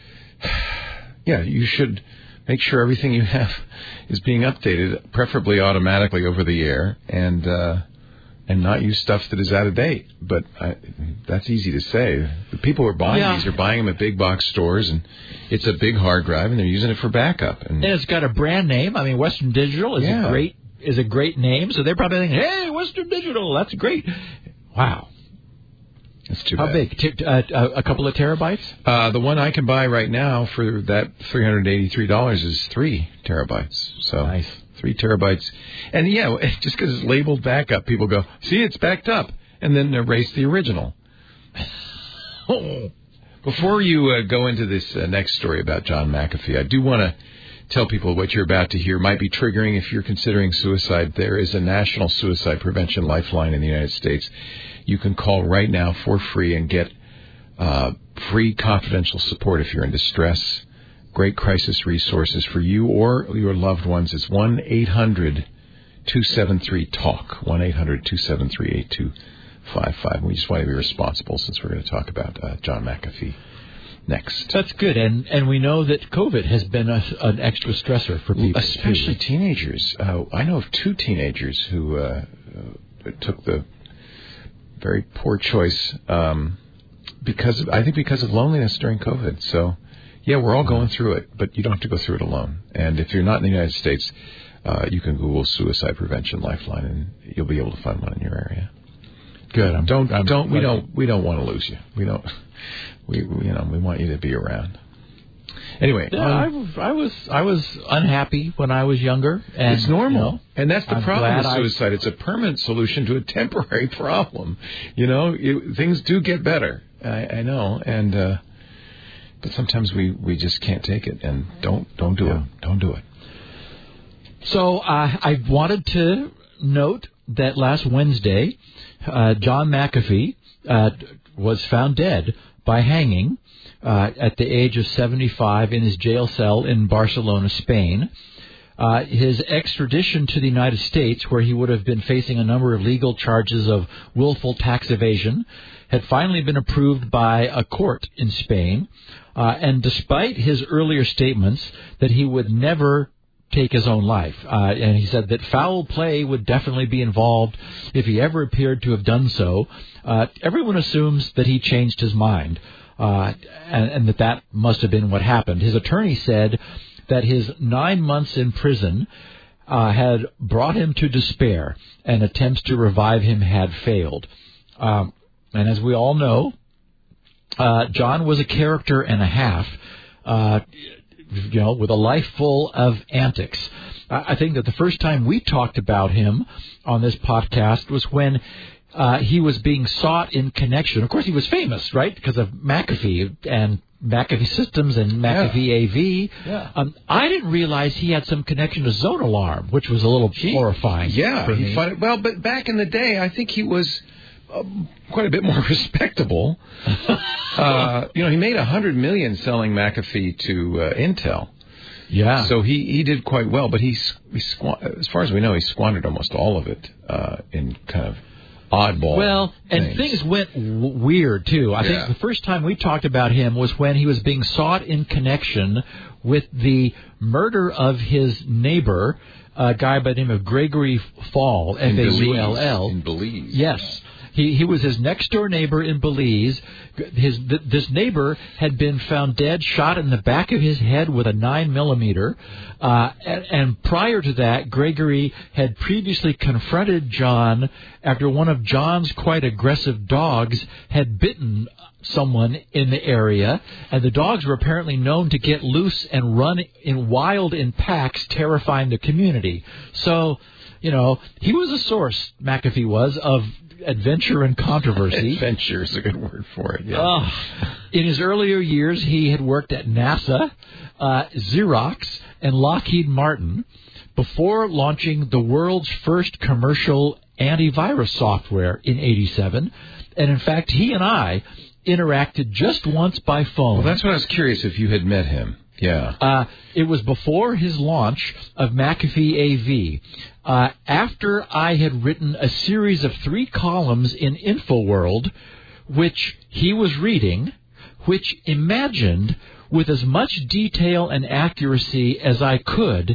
yeah, you should make sure everything you have is being updated, preferably automatically over the air, and uh, and not use stuff that is out of date. But I, that's easy to say. The people who are buying yeah. these are buying them at big box stores, and it's a big hard drive, and they're using it for backup. And, and it's got a brand name. I mean, Western Digital is yeah. a great is a great name, so they're probably thinking, "Hey, Western Digital, that's great." Wow. That's too How bad. big? T- uh, a couple of terabytes? Uh, the one I can buy right now for that three hundred eighty-three dollars is three terabytes. So nice. Three terabytes. And, yeah, just because it's labeled backup, people go, see, it's backed up, and then erase the original. Before you uh, go into this uh, next story about John McAfee, I do want to tell people what you're about to hear might be triggering if you're considering suicide. There is a national suicide prevention lifeline in the United States. You can call right now for free and get uh, free confidential support if you're in distress. Great crisis resources for you or your loved ones. It's one eight hundred two seven three TALK, one eight hundred two seven three eight two five five. We just want to be responsible since we're going to talk about uh, John McAfee next. That's good, and and we know that COVID has been a, an extra stressor for people, especially too. teenagers. Uh, I know of two teenagers who uh, uh, took the very poor choice um, because of, I think because of loneliness during COVID. So, yeah, we're all going through it, but you don't have to go through it alone. And if you're not in the United States, uh, you can Google Suicide Prevention Lifeline, and you'll be able to find one in your area. Good. I'm, don't I'm, don't we I'm, don't we don't want to lose you. We don't. We, we you know we want you to be around. Anyway, yeah, um, I, I was I was unhappy when I was younger. And, it's normal, you know, and that's the I'm problem with glad suicide. I... It's a permanent solution to a temporary problem. You know, it, things do get better. I, I know, and uh, but sometimes we, we just can't take it, and don't don't do Yeah. it. Don't do it. So uh, I wanted to note that last Wednesday, uh, John McAfee uh, was found dead by hanging uh, at the age of seventy-five in his jail cell in Barcelona, Spain. Uh, his extradition to the United States, where he would have been facing a number of legal charges of willful tax evasion, had finally been approved by a court in Spain. Uh, and despite his earlier statements that he would never take his own life, uh, and he said that foul play would definitely be involved if he ever appeared to have done so, uh, everyone assumes that he changed his mind, uh, and, and that that must have been what happened. His attorney said that his nine months in prison uh, had brought him to despair, and attempts to revive him had failed. Um, and as we all know, uh, John was a character and a half, uh, you know, with a life full of antics. I, I think that the first time we talked about him on this podcast was when uh, he was being sought in connection. Of course, he was famous, right, because of McAfee and McAfee Systems and McAfee Yeah. A V. Yeah. Um, I didn't realize he had some connection to Zone Alarm, which was a little He- horrifying. Yeah, for he me. find it, well, but back in the day, I think he was uh, quite a bit more respectable. uh, you know, he made a hundred million selling McAfee to uh, Intel. Yeah. So he, he did quite well, but he, s- he squ- as far as we know, he squandered almost all of it uh, in kind of oddball. Well, and things. things went w- weird, too. I Yeah. think the first time we talked about him was when he was being sought in connection with the murder of his neighbor, a guy by the name of Gregory Fall, F in A Belize. U L L. In Belize. Yes. He he was his next-door neighbor in Belize. His th- This neighbor had been found dead, shot in the back of his head with a nine millimeter. Uh, and, and prior to that, Gregory had previously confronted John after one of John's quite aggressive dogs had bitten someone in the area, and the dogs were apparently known to get loose and run in wild in packs, terrifying the community. So, you know, he was a source, McAfee was, of adventure and controversy. Adventure is a good word for it. Yeah. Uh, in his earlier years, he had worked at NASA, uh, Xerox, and Lockheed Martin before launching the world's first commercial antivirus software in eighty-seven. And in fact, he and I interacted just once by phone. Well, that's what I was curious if you had met him. Yeah. Uh, it was before his launch of McAfee A V. Uh, after I had written a series of three columns in InfoWorld, which he was reading, which imagined with as much detail and accuracy as I could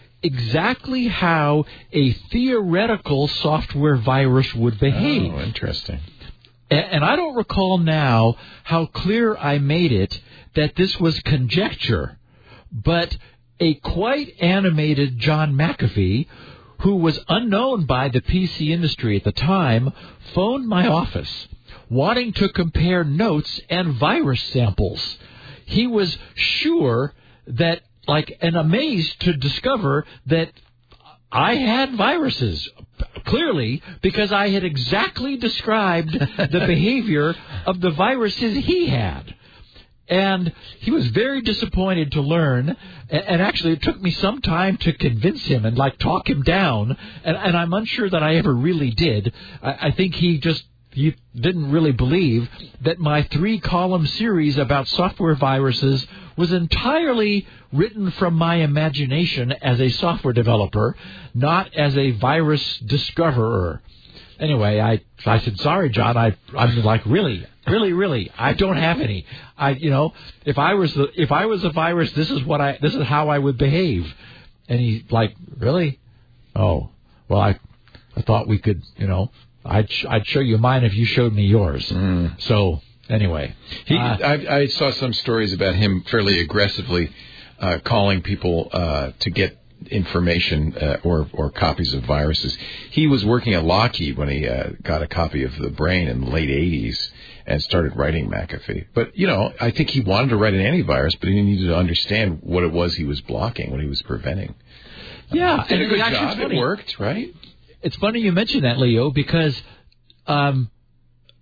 exactly how a theoretical software virus would behave. Oh, interesting. And I don't recall now how clear I made it that this was conjecture, but a quite animated John McAfee, who was unknown by the P C industry at the time, phoned my office, wanting to compare notes and virus samples. He was sure that, like, and amazed to discover that I had viruses, clearly, because I had exactly described the behavior of the viruses he had. And he was very disappointed to learn, and actually it took me some time to convince him and, like, talk him down, and, and I'm unsure that I ever really did. I, I think he just he didn't really believe that my three-column series about software viruses was entirely written from my imagination as a software developer, not as a virus discoverer. Anyway, I I said, sorry, John, I I'm like, really, really, really, I don't have any. I you know, if I was the if I was a virus, this is what I this is how I would behave. And he's like, really? Oh, well, I I thought we could, you know, I'd sh- I'd show you mine if you showed me yours. Mm. So anyway, He, uh, I, I saw some stories about him fairly aggressively uh, calling people uh, to get information uh, or or copies of viruses. He was working at Lockheed when he uh, got a copy of The Brain in the late eighties and started writing McAfee. But, you know, I think he wanted to write an antivirus, but he needed to understand what it was he was blocking, what he was preventing. yeah, Uh, did and a good actually job. it's It funny. worked, right? It's funny you mention that, Leo, because um,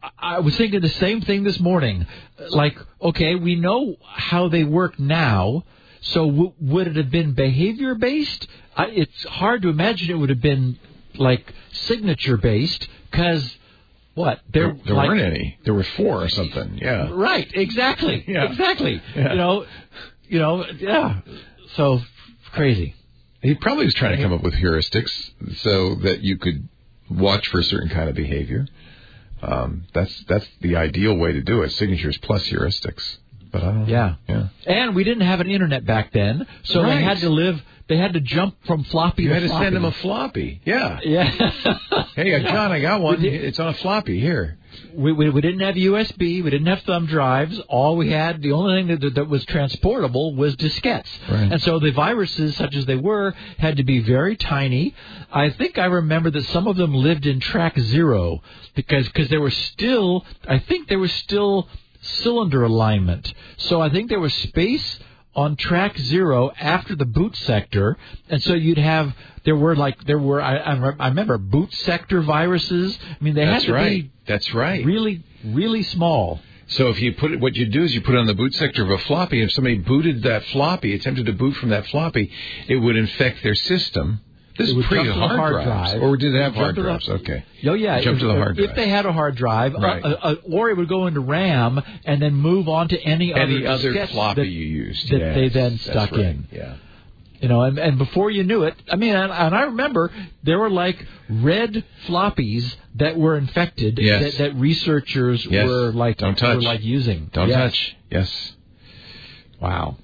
I was thinking the same thing this morning. Like, okay, we know how they work now, so w- would it have been behavior-based? I, it's hard to imagine it would have been, like, signature-based, because, what? There, there, there like, weren't any. There were four or something, yeah. Right, exactly, yeah. exactly. Yeah. You know, you know, yeah. So, crazy. He probably was trying to come up with heuristics so that you could watch for a certain kind of behavior. Um, that's that's the ideal way to do it. Signatures plus heuristics. But I don't yeah. know. Yeah. And we didn't have an internet back then, so right. they had to live. They had to jump from floppy you to floppy. You had to floppy. send them a floppy. Yeah. Yeah. Hey, John, I got one. It's on a floppy here. We, we we didn't have U S B. We didn't have thumb drives. All we had, the only thing that, that was transportable was diskettes. Right. And so the viruses, such as they were, had to be very tiny. I think I remember that some of them lived in track zero because cause there were still, I think there was still cylinder alignment. So I think there was space on track zero after the boot sector, and so you'd have there were like there were I, I remember boot sector viruses. I mean, they That's had to right. be That's right. really really small. So if you put it, what you do is you put it on the boot sector of a floppy, and if somebody booted that floppy, attempted to boot from that floppy, it would infect their system. This is pre-hard hard drives, drive. or did it have Jump hard to the- drives? Okay. Oh yeah, Jump if, to the hard if drive. they had a hard drive, Right. uh, uh, or it would go into RAM and then move on to any, Any other other diskettes floppy that, you used that yes, they then that's stuck right. in. Yeah. You know, and, and before you knew it, I mean, and, and I remember there were like red floppies that were infected Yes. that, that researchers Yes. were like Don't touch. were like using. Don't Yes. touch. Yes. Wow.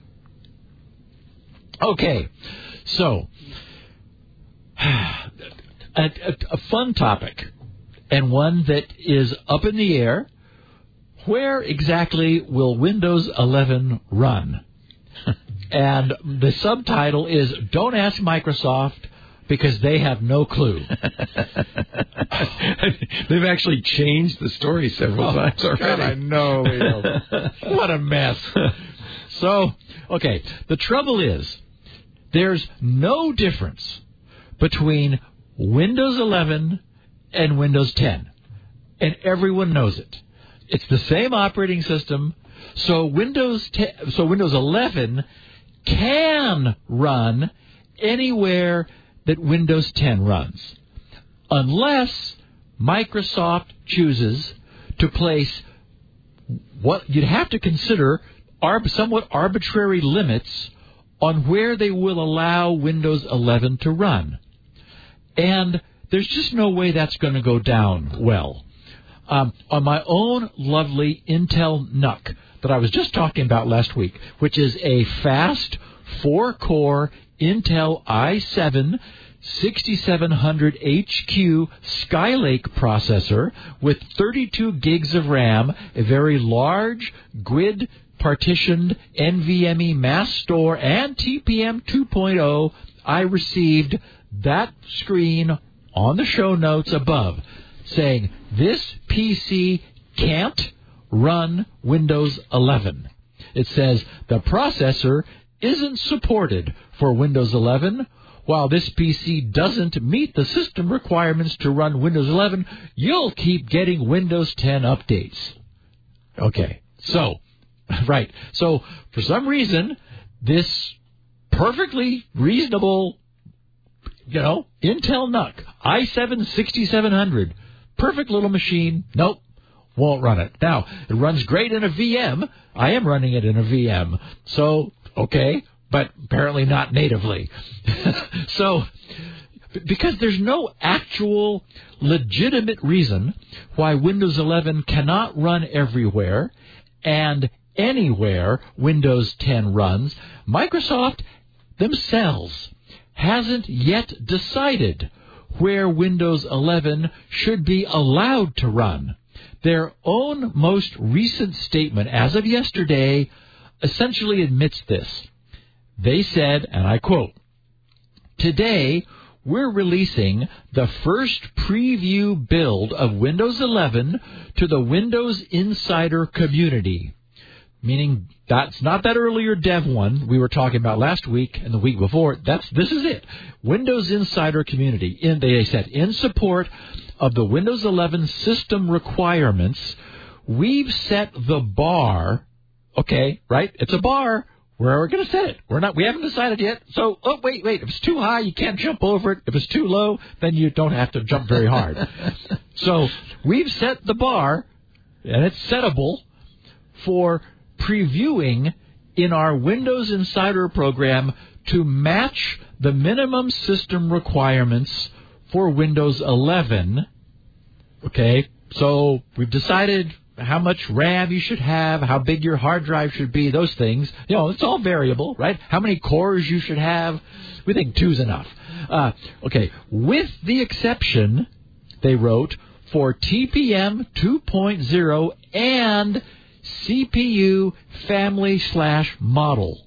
Okay, so a, a, a fun topic, and one that is up in the air. Where exactly will Windows eleven run? And the subtitle is "Don't Ask Microsoft because they have no clue." They've actually changed the story several Oh, times already. God, I know. you know. What a mess. So, okay, the trouble is there's no difference between Windows eleven and Windows ten, and everyone knows it. It's the same operating system, so Windows ten, so Windows eleven can run anywhere that Windows ten runs, unless Microsoft chooses to place what you'd have to consider are somewhat arbitrary limits on where they will allow Windows eleven to run. And there's just no way that's going to go down well. Um, on my own lovely Intel N U C that I was just talking about last week, which is a fast four-core Intel i seven sixty-seven hundred H Q Skylake processor with thirty-two gigs of RAM, a very large grid partitioned NVMe mass store, and T P M two point oh, I received that screen on the show notes above saying this P C can't run Windows eleven. It says the processor isn't supported for Windows eleven. While this P C doesn't meet the system requirements to run Windows eleven, you'll keep getting Windows ten updates. Okay, so, right. So, for some reason, this perfectly reasonable, you know, Intel N U C, i seven sixty-seven hundred, perfect little machine, nope, won't run it. Now, it runs great in a V M. I am running it in a V M. So, okay, but apparently not natively. So, because there's no actual legitimate reason why Windows eleven cannot run everywhere and anywhere Windows ten runs, Microsoft themselves hasn't yet decided where Windows eleven should be allowed to run. Their own most recent statement, as of yesterday, essentially admits this. They said, and I quote, "Today, we're releasing the first preview build of Windows eleven to the Windows Insider community." Meaning that's not that earlier dev one we were talking about last week and the week before. That's this is it. Windows Insider community. In, they said in support of the Windows eleven system requirements, we've set the bar, okay, right? It's a bar. Where are we going to set it? We're not. We haven't decided yet. So, oh, wait, wait. If it's too high, you can't jump over it. If it's too low, then you don't have to jump very hard. So we've set the bar, and it's settable, for previewing in our Windows Insider program to match the minimum system requirements for Windows eleven. Okay, so we've decided how much RAM you should have, how big your hard drive should be, those things. You know, it's all variable, right? How many cores you should have. We think two's enough. Uh, okay, with the exception, they wrote, for T P M two point oh and C P U family slash model.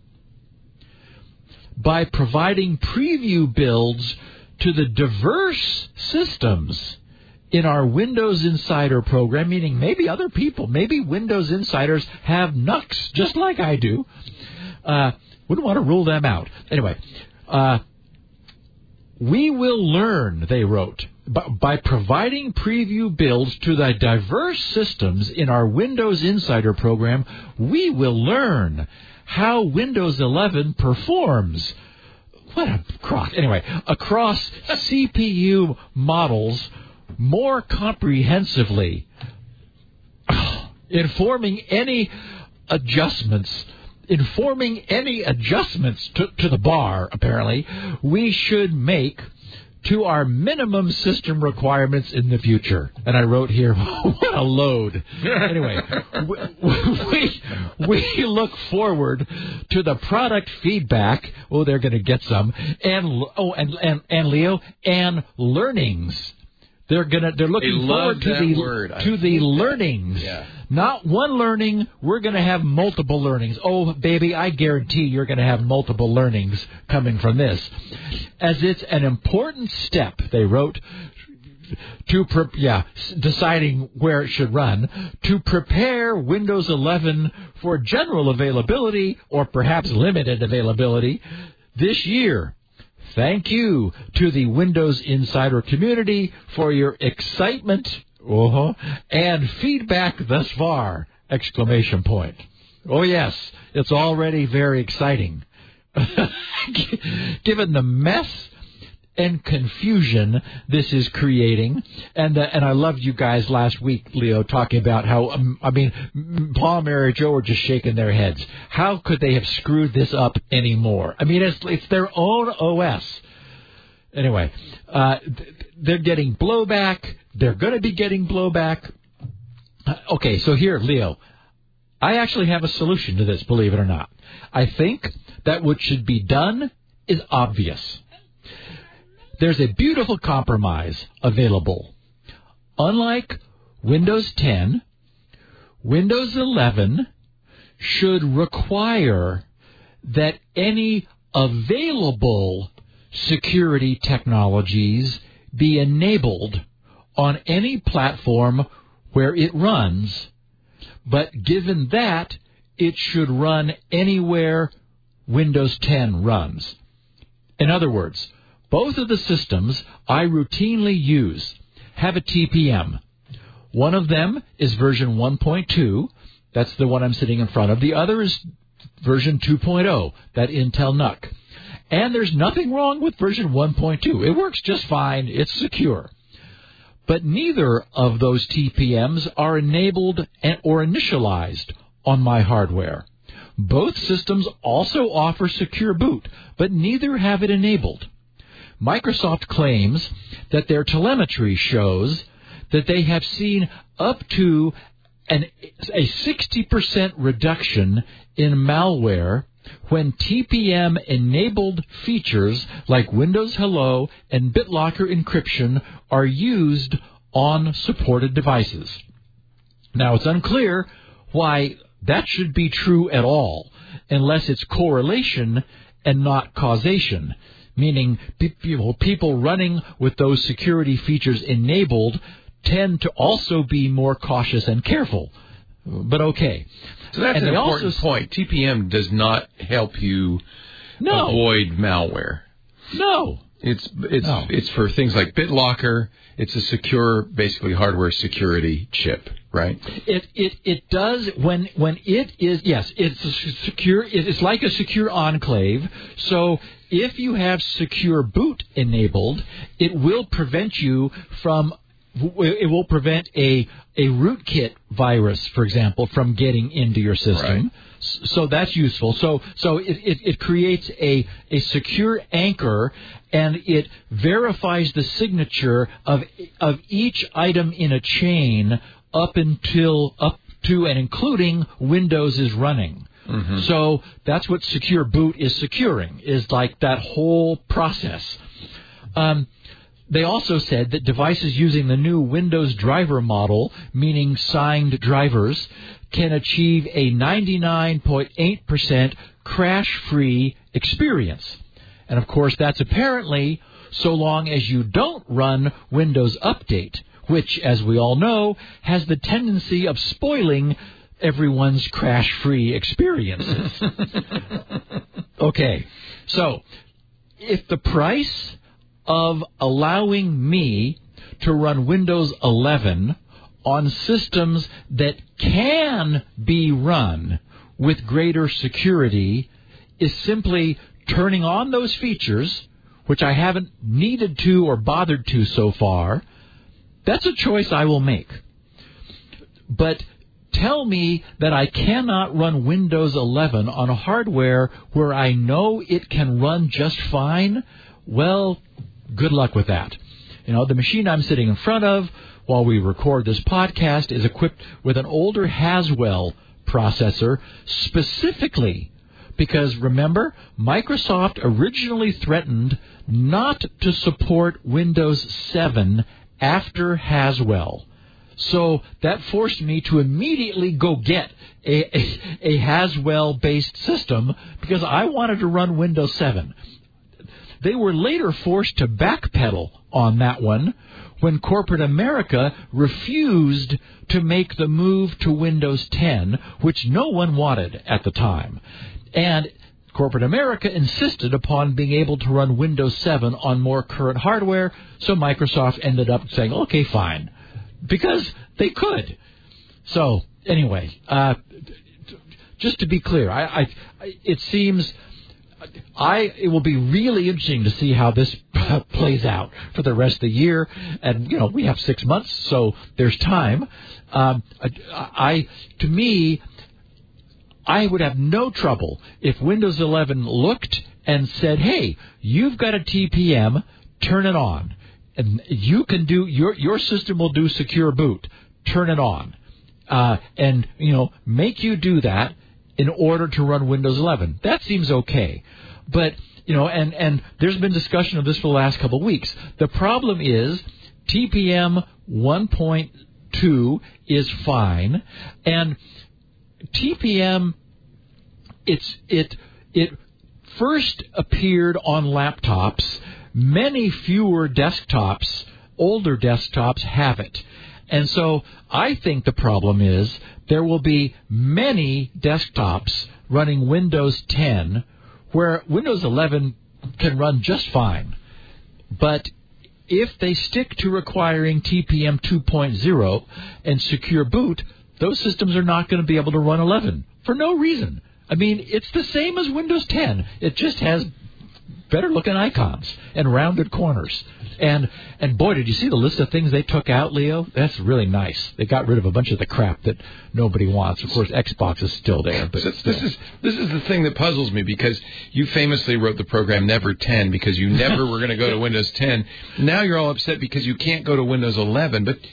By providing preview builds to the diverse systems in our Windows Insider program, meaning maybe other people, maybe Windows Insiders have N U Cs just like I do. Uh, wouldn't want to rule them out. Anyway, uh, we will learn, they wrote, by, by providing preview builds to the diverse systems in our Windows Insider program, we will learn how Windows eleven performs. What a crock. Anyway, across C P U models more comprehensively, informing any adjustments, informing any adjustments to, to the bar, apparently, we should make to our minimum system requirements in the future. And I wrote here, what a load. Anyway, we, we look forward to the product feedback. Oh, they're going to get some. And, oh, and, and, and Leo, and learnings. They're gonna. They're looking they forward to the word. to the learnings. Yeah. Not one learning. We're gonna have multiple learnings. Oh, baby, I guarantee you're gonna have multiple learnings coming from this, as it's an important step. They wrote to pre- yeah, deciding where it should run to prepare Windows eleven for general availability or perhaps limited availability this year. Thank you to the Windows Insider community for your excitement uh-huh, and feedback thus far! Exclamation point. Oh, yes, it's already very exciting. Given the mess and confusion this is creating, and uh, and I loved you guys last week, Leo, talking about how, um, I mean, Paul, Mary, Joe were just shaking their heads. How could they have screwed this up anymore? I mean, it's, it's their own O S. Anyway, uh, they're getting blowback. They're going to be getting blowback. Uh, okay, so here, Leo, I actually have a solution to this, believe it or not. I think that what should be done is obvious. There's a beautiful compromise available. Unlike Windows ten, Windows eleven should require that any available security technologies be enabled on any platform where it runs, but given that, it should run anywhere Windows ten runs. In other words, both of the systems I routinely use have a T P M. One of them is version one point two. That's the one I'm sitting in front of. The other is version two point oh, that Intel N U C. And there's nothing wrong with version one point two. It works just fine. It's secure. But neither of those T P Ms are enabled or initialized on my hardware. Both systems also offer secure boot, but neither have it enabled. Microsoft claims that their telemetry shows that they have seen up to an, a sixty percent reduction in malware when T P M-enabled features like Windows Hello and BitLocker encryption are used on supported devices. Now, it's unclear why that should be true at all, unless it's correlation and not causation, meaning people, people running with those security features enabled tend to also be more cautious and careful. But okay. So that's and an important also, point. T P M does not help you no. avoid malware. No. It's it's No. it's for things like BitLocker. It's a secure, basically hardware security chip, right? It it it does when when it is yes, it's a secure. It's like a secure enclave. So if you have secure boot enabled, it will prevent you from. It will prevent a a rootkit virus, for example, from getting into your system. Right. So that's useful. So so it, it, it creates a, a secure anchor, and it verifies the signature of of each item in a chain up until up to and including Windows is running. Mm-hmm. So that's what secure boot is securing, is like that whole process. Um, They also said that devices using the new Windows driver model, meaning signed drivers, can achieve a ninety-nine point eight percent crash-free experience. And, of course, that's apparently so long as you don't run Windows Update, which, as we all know, has the tendency of spoiling everyone's crash-free experiences. Okay, so if the price of allowing me to run Windows eleven on systems that can be run with greater security is simply turning on those features, which I haven't needed to or bothered to so far, that's a choice I will make. But tell me that I cannot run Windows eleven on a hardware where I know it can run just fine, well, good luck with that. You know, the machine I'm sitting in front of while we record this podcast is equipped with an older Haswell processor specifically because, remember, Microsoft originally threatened not to support Windows seven after Haswell. So that forced me to immediately go get a, a, a Haswell-based system because I wanted to run Windows seven. They were later forced to backpedal on that one when corporate America refused to make the move to Windows ten, which no one wanted at the time. And corporate America insisted upon being able to run Windows seven on more current hardware, so Microsoft ended up saying, okay, fine, because they could. So, anyway, uh, just to be clear, I, I, it seems... I it will be really interesting to see how this plays out for the rest of the year, and you know we have six months, so there's time. Um, I, I to me, I would have no trouble if Windows eleven looked and said, "Hey, you've got a T P M, turn it on, and you can do your your system will do secure boot, turn it on, uh, and you know make you do that." In order to run Windows eleven. That seems okay. But, you know, and, and there's been discussion of this for the last couple of weeks. The problem is T P M one point two is fine. And T P M, it's, it, it first appeared on laptops. Many fewer desktops, older desktops, have it. And so I think the problem is there will be many desktops running Windows ten where Windows eleven can run just fine. But if they stick to requiring T P M two point oh and secure boot, those systems are not going to be able to run eleven for no reason. I mean, it's the same as Windows ten. It just has better-looking icons and rounded corners. And, and boy, did you see the list of things they took out, Leo? That's really nice. They got rid of a bunch of the crap that nobody wants. Of course, Xbox is still there. But so this is this is the thing that puzzles me, because you famously wrote the program Never ten because you never were going to go to Windows ten. Now you're all upset because you can't go to Windows eleven. But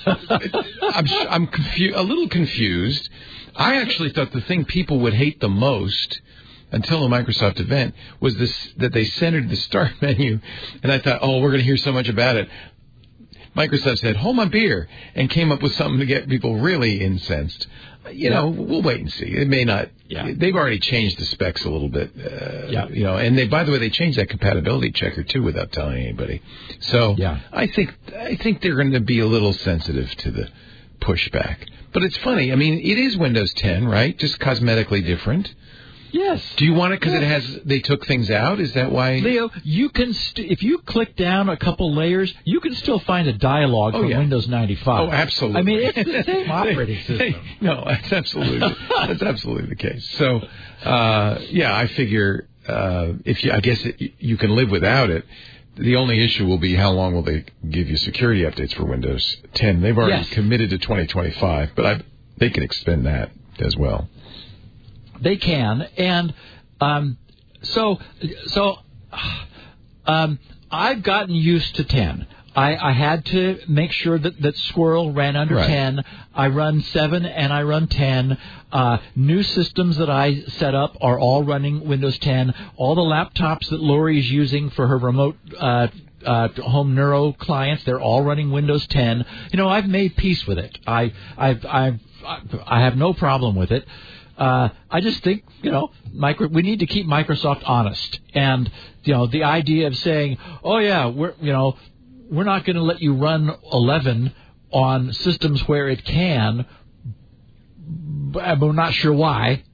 I'm, I'm confu- a little confused. I actually thought the thing people would hate the most until a Microsoft event was this, that they centered the start menu, and I thought, oh, we're going to hear so much about it. Microsoft said, hold my beer, and came up with something to get people really incensed. You know, we'll wait and see. It may not. Yeah. They've already changed the specs a little bit. Uh, yeah. You know, and they, by the way, they changed that compatibility checker too without telling anybody. So yeah. I think I think they're going to be a little sensitive to the pushback. But it's funny. I mean, it is Windows ten, right? Just cosmetically different. Yes. Do you want it because yes. it has? They took things out. Is that why? Leo, you can st- if you click down a couple layers, you can still find a dialogue oh, from yeah. Windows ninety-five. Oh, absolutely. I mean, it's the same operating system. They, no, that's absolutely that's absolutely the case. So, uh, yeah, I figure uh, if you, I guess it, you can live without it. The only issue will be how long will they give you security updates for Windows ten? They've already yes. committed to twenty twenty-five, but I, they can extend that as well. They can, and um, so so um, I've gotten used to ten. I, I had to make sure that, that Squirrel ran under right. ten. I run seven and I run ten. Uh, new systems that I set up are all running Windows ten. All the laptops that Lori is using for her remote uh, uh, home Neuro clients, they're all running Windows ten. You know, I've made peace with it. I I've, I've, I have no problem with it. Uh, I just think, you know, micro, we need to keep Microsoft honest. And, you know, the idea of saying, oh, yeah, we're, you know, we're not going to let you run eleven on systems where it can, but we're not sure why.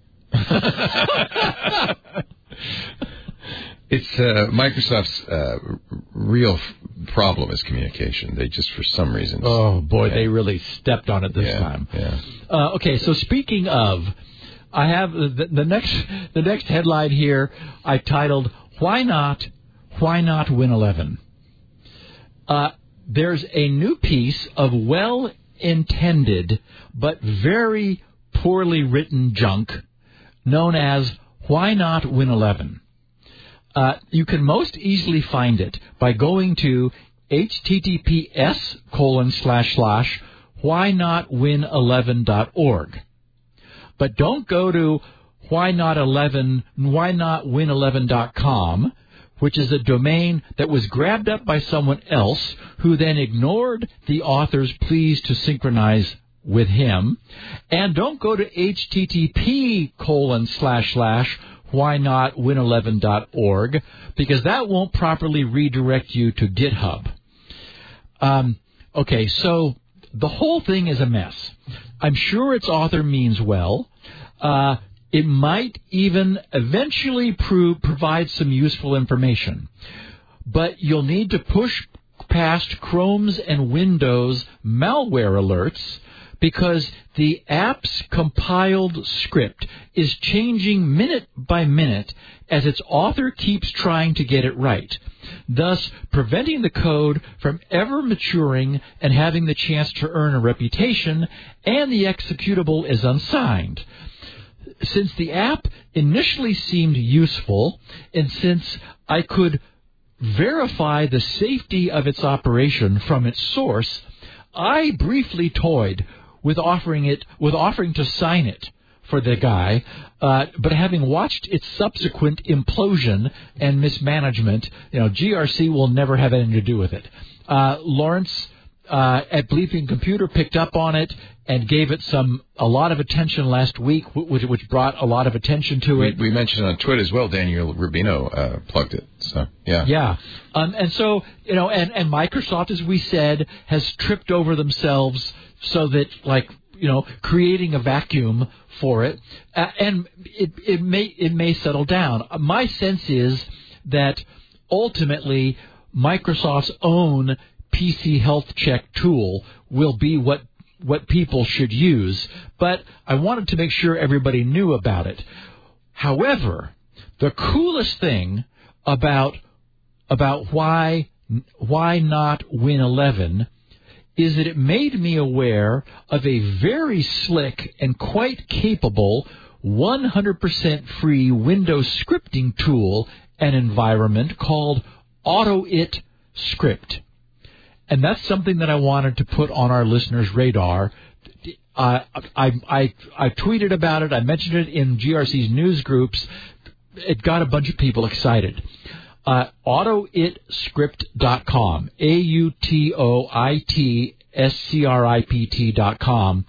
It's uh, Microsoft's uh, real f- problem is communication. They just, for some reason... Oh, boy, yeah. they really stepped on it this yeah, time. Yeah. Uh, okay, so speaking of, I have the, the next the next headline here I titled, Why Not, Why Not Win eleven? Uh, there's a new piece of well-intended but very poorly written junk known as Why Not Win eleven? Uh, you can most easily find it by going to https colon slash slash why not win eleven dot org. But don't go to why not eleven why not win eleven dot com, which is a domain that was grabbed up by someone else who then ignored the author's pleas to synchronize with him. And don't go to http colon slash slash why not win eleven dot org, because that won't properly redirect you to GitHub. Um, okay, so the whole thing is a mess. I'm sure its author means well. Uh, it might even eventually prove, provide some useful information. But you'll need to push past Chrome's and Windows malware alerts, because the app's compiled script is changing minute by minute as its author keeps trying to get it right, thus preventing the code from ever maturing and having the chance to earn a reputation, and the executable is unsigned. Since the app initially seemed useful, and since I could verify the safety of its operation from its source, I briefly toyed with offering it, with offering to sign it for the guy, uh, but having watched its subsequent implosion and mismanagement, you know, G R C will never have anything to do with it. Uh, Lawrence uh, at Bleeping Computer picked up on it and gave it some a lot of attention last week, which, which brought a lot of attention to it. We, we mentioned on Twitter as well. Daniel Rubino uh, plugged it. So yeah, yeah, um, and so you know, and, and Microsoft, as we said, has tripped over themselves so that, like, you know, creating a vacuum for it, uh, and it it may it may settle down. My sense is that ultimately Microsoft's own P C Health Check tool will be what what people should use, but I wanted to make sure everybody knew about it. However, the coolest thing about about why why not Win eleven is that it made me aware of a very slick and quite capable one hundred percent free Windows scripting tool and environment called AutoIt Script. And that's something that I wanted to put on our listeners' radar. Uh, I, I, I tweeted about it. I mentioned it in G R C's news groups. It got a bunch of people excited. Uh, auto it script dot com, A U T O I T S C R I P T dot com.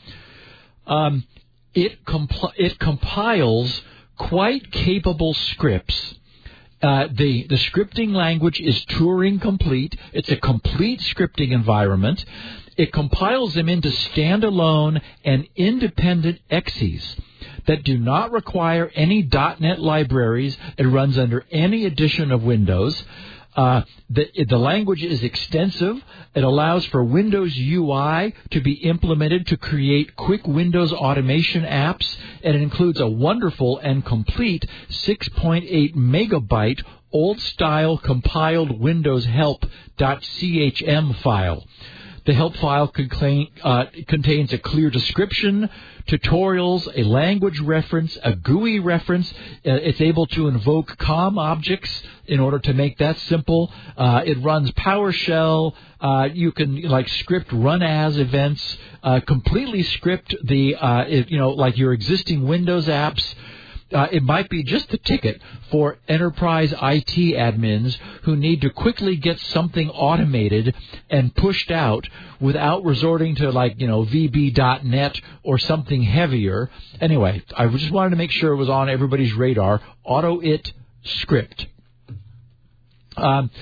Um, it, compl- it compiles quite capable scripts. Uh, the, the scripting language is Turing complete. It's a complete scripting environment. It compiles them into standalone and independent exes that do not require any .NET libraries. It runs under any edition of Windows. Uh, the, the language is extensive. It allows for Windows U I to be implemented to create quick Windows automation apps, and it includes a wonderful and complete six point eight megabyte old-style compiled Windows help.chm file. The help file contain, uh, contains a clear description, tutorials, a language reference, a G U I reference. Uh, it's able to invoke COM objects in order to make that simple. Uh, it runs PowerShell. Uh, you can like script run as events, uh, completely script the uh, it, you know like your existing Windows apps. Uh, it might be just the ticket for enterprise I T admins who need to quickly get something automated and pushed out without resorting to, like, you know, V B dot net or something heavier. Anyway, I just wanted to make sure it was on everybody's radar. AutoIt Script. Um,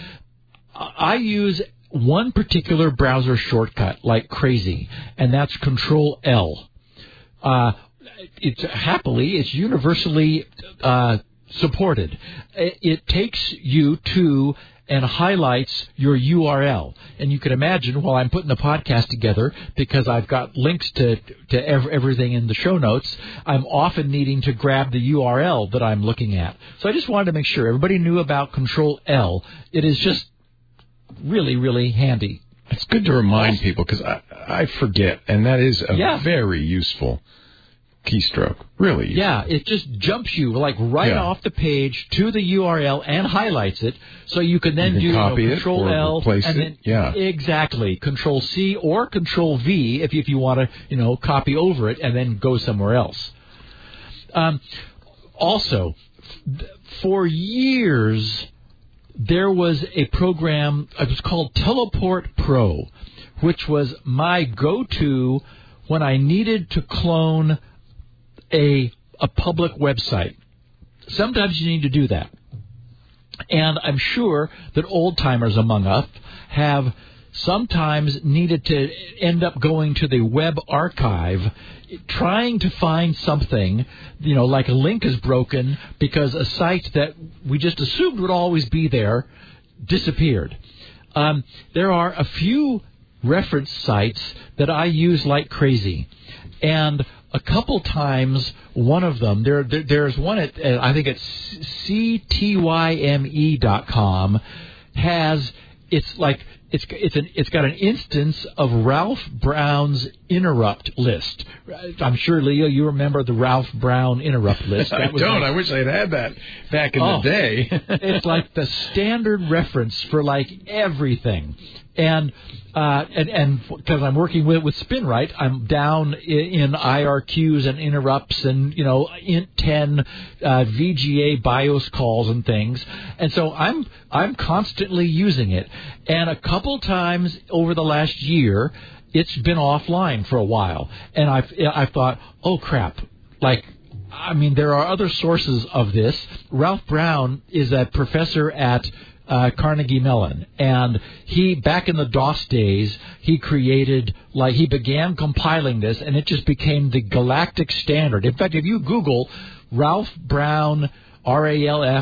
I use one particular browser shortcut like crazy, and that's Control L. Uh, It's happily, it's universally uh, supported. It, it takes you to and highlights your U R L. And you can imagine while I'm putting the podcast together, because I've got links to, to ev- everything in the show notes, I'm often needing to grab the U R L that I'm looking at. So I just wanted to make sure everybody knew about Control L. It is just really, really handy. It's good to remind people because I, I forget, and that is a yeah. very useful keystroke. Really useful. Yeah, it just jumps you like right yeah. off the page to the U R L and highlights it, so you can then you can do copy you know, Control it or L replace and it. then yeah. exactly Control C or Control V if you, if you want to you know copy over it and then go somewhere else. Um, also, for years there was a program. It was called Teleport Pro, which was my go-to when I needed to clone a a public website. Sometimes you need to do that. And I'm sure that old-timers among us have sometimes needed to end up going to the web archive, trying to find something, you know, like a link is broken because a site that we just assumed would always be there disappeared. Um, there are a few reference sites that I use like crazy. And a couple times, one of them, there, there there's one at, uh, I think it's C T Y M E dot com, has, it's like, it's it's an it's got an instance of Ralph Brown's interrupt list. I'm sure, Leo, you remember the Ralph Brown interrupt list. I was don't. Like, I wish I'd had that back in oh, the day. It's like the standard reference for like everything. And uh, and and because I'm working with with SpinRite, I'm down in, in I R Qs and interrupts and you know int ten uh, V G A BIOS calls and things, and so I'm I'm constantly using it. And a couple times over the last year, it's been offline for a while, and I've I've thought, oh crap, like. I mean, there are other sources of this. Ralph Brown is a professor at Uh, Carnegie Mellon, and he, back in the DOS days, he created, like, he began compiling this, and it just became the galactic standard. In fact, if you Google Ralph Brown, R A L F,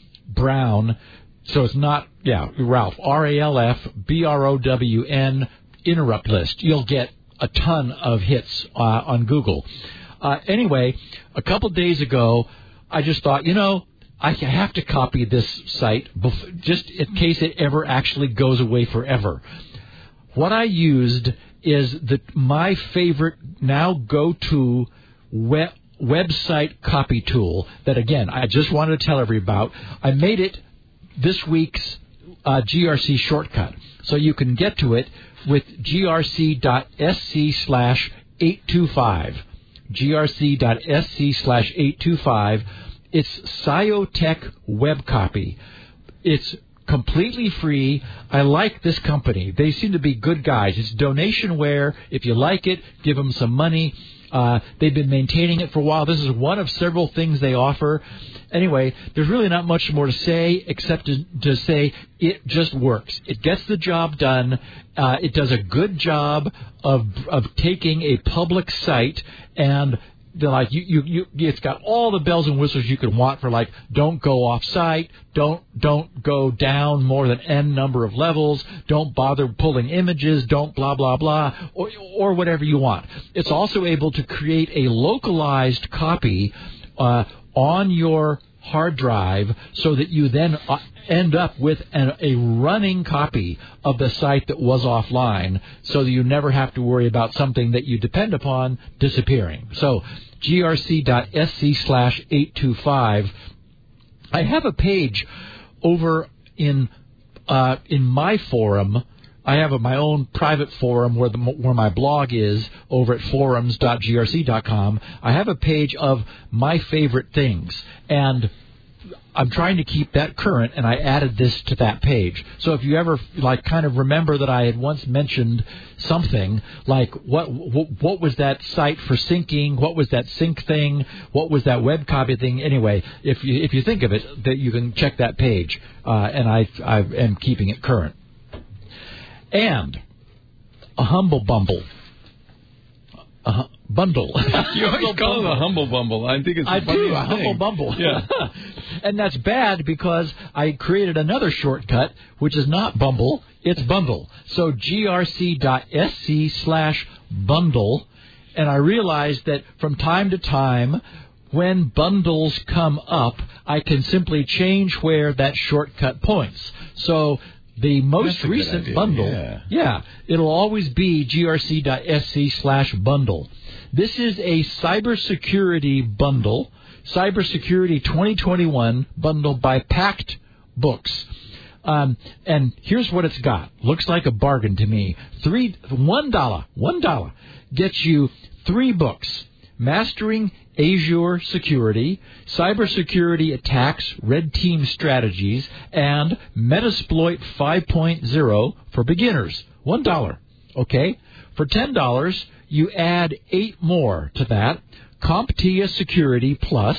Brown, so it's not, yeah, Ralph, R A L F, B R O W N, interrupt list, you'll get a ton of hits uh, on Google. Uh, anyway, a couple days ago, I just thought, you know, I have to copy this site bef- just in case it ever actually goes away forever. What I used is the, my favorite now go-to web, website copy tool that, again, I just wanted to tell everybody about. I made it this week's uh, G R C shortcut, so you can get to it with grc.sc slash 825. grc.sc slash 825. It's Sciotech Web Copy. It's completely free. I like this company. They seem to be good guys. It's donationware. If you like it, give them some money. Uh, they've been maintaining it for a while. This is one of several things they offer. Anyway, there's really not much more to say except to, to say it just works. It gets the job done. Uh, it does a good job of of taking a public site and they're like you, you, you. It's got all the bells and whistles you could want for like don't go off site, don't don't go down more than n number of levels, don't bother pulling images, don't blah blah blah, or or whatever you want. It's also able to create a localized copy uh, on your hard drive so that you then end up with an, a running copy of the site that was offline so that you never have to worry about something that you depend upon disappearing. So grc.sc slash 825. I have a page over in uh, in my forum. I have a, my own private forum where the, where my blog is over at forums dot g r c dot com. I have a page of my favorite things, and I'm trying to keep that current, and I added this to that page. So if you ever like kind of remember that I had once mentioned something like what what, what was that site for syncing? What was that sync thing? What was that web copy thing? Anyway, if you if you think of it, that you can check that page, uh, and I I am keeping it current. And a humble bumble. A bundle. You always call it a humble bumble. I think it's the I funniest do, a humble thing. bumble. Yeah. And that's bad because I created another shortcut, which is not Bumble, it's Bundle. So grc.sc slash bundle. And I realized that from time to time, when bundles come up, I can simply change where that shortcut points. So the most recent bundle, yeah. yeah, it'll always be grc.sc slash bundle. This is a cybersecurity bundle, cybersecurity twenty twenty-one bundle by Pact Books. Um, and here's what it's got. Looks like a bargain to me. Three, one dollar, one dollar gets you three books. Mastering Azure Security, Cybersecurity Attacks, Red Team Strategies, and Metasploit five point oh for beginners. One dollar. Okay? For ten dollars, you add eight more to that. CompTIA Security Plus,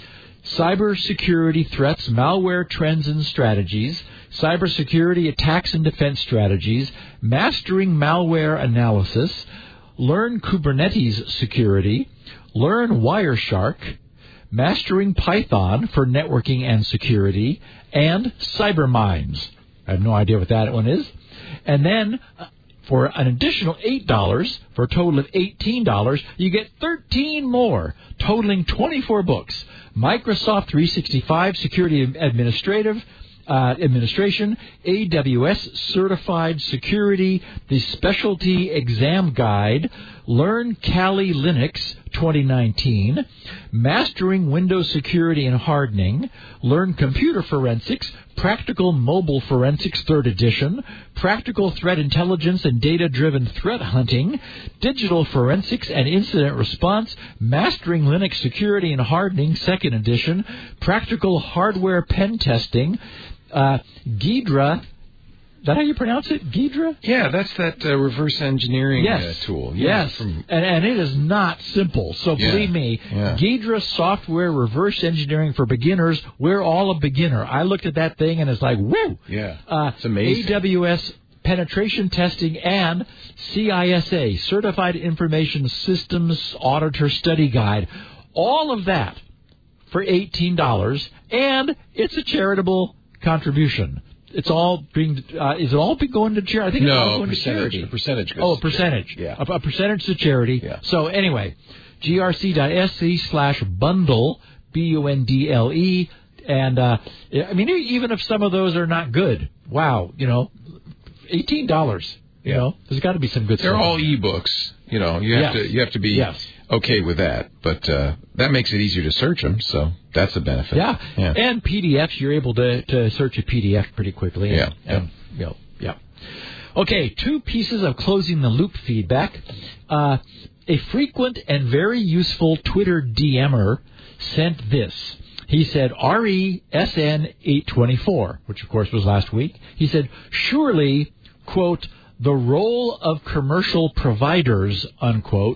Cybersecurity Threats, Malware Trends and Strategies, Cybersecurity Attacks and Defense Strategies, Mastering Malware Analysis, Learn Kubernetes Security, Learn Wireshark, Mastering Python for Networking and Security, and CyberMinds. I have no idea what that one is. And then, uh, for an additional eight dollars, for a total of eighteen dollars, you get thirteen more, totaling twenty-four books. Microsoft three sixty-five Security Administrative, Uh, administration, A W S Certified Security, the Specialty Exam Guide, Learn Kali Linux twenty nineteen, Mastering Windows Security and Hardening, Learn Computer Forensics, Practical Mobile Forensics third edition, Practical Threat Intelligence and Data-Driven Threat Hunting, Digital Forensics and Incident Response, Mastering Linux Security and Hardening second edition, Practical Hardware Pen Testing, uh, Ghidra. Is that how you pronounce it? Ghidra? Yeah, that's that uh, reverse engineering yes. uh, tool. Yeah, yes, from... and, and it is not simple. So yeah. believe me, yeah. Ghidra Software Reverse Engineering for Beginners, we're all a beginner. I looked at that thing and it's like, woo! Yeah, uh, it's amazing. A W S Penetration Testing and C I S A, Certified Information Systems Auditor Study Guide. All of that for eighteen dollars, and it's a charitable contribution. It's all being, uh, is it all be going to charity? I think no, it's all going to percentage, charity. A percentage goes oh, a to percentage. Charity. Yeah. A, a percentage to charity. Yeah. So anyway, grc.sc slash bundle, B U N D L E. And, uh, I mean, even if some of those are not good, wow, you know, eighteen dollars. You yeah. know, there's got to be some good They're stuff. They're all e-books. You know, you have yes. to you have to be yes. okay with that. But uh, that makes it easier to search them, so that's a benefit. Yeah. yeah. And P D Fs, you're able to, to search a P D F pretty quickly. And, yeah. And, you know, yeah. Okay, two pieces of closing the loop feedback. Uh, a frequent and very useful Twitter D M-er sent this. He said, R E S N eight twenty-four, which of course was last week. He said, surely, quote, the role of commercial providers, unquote,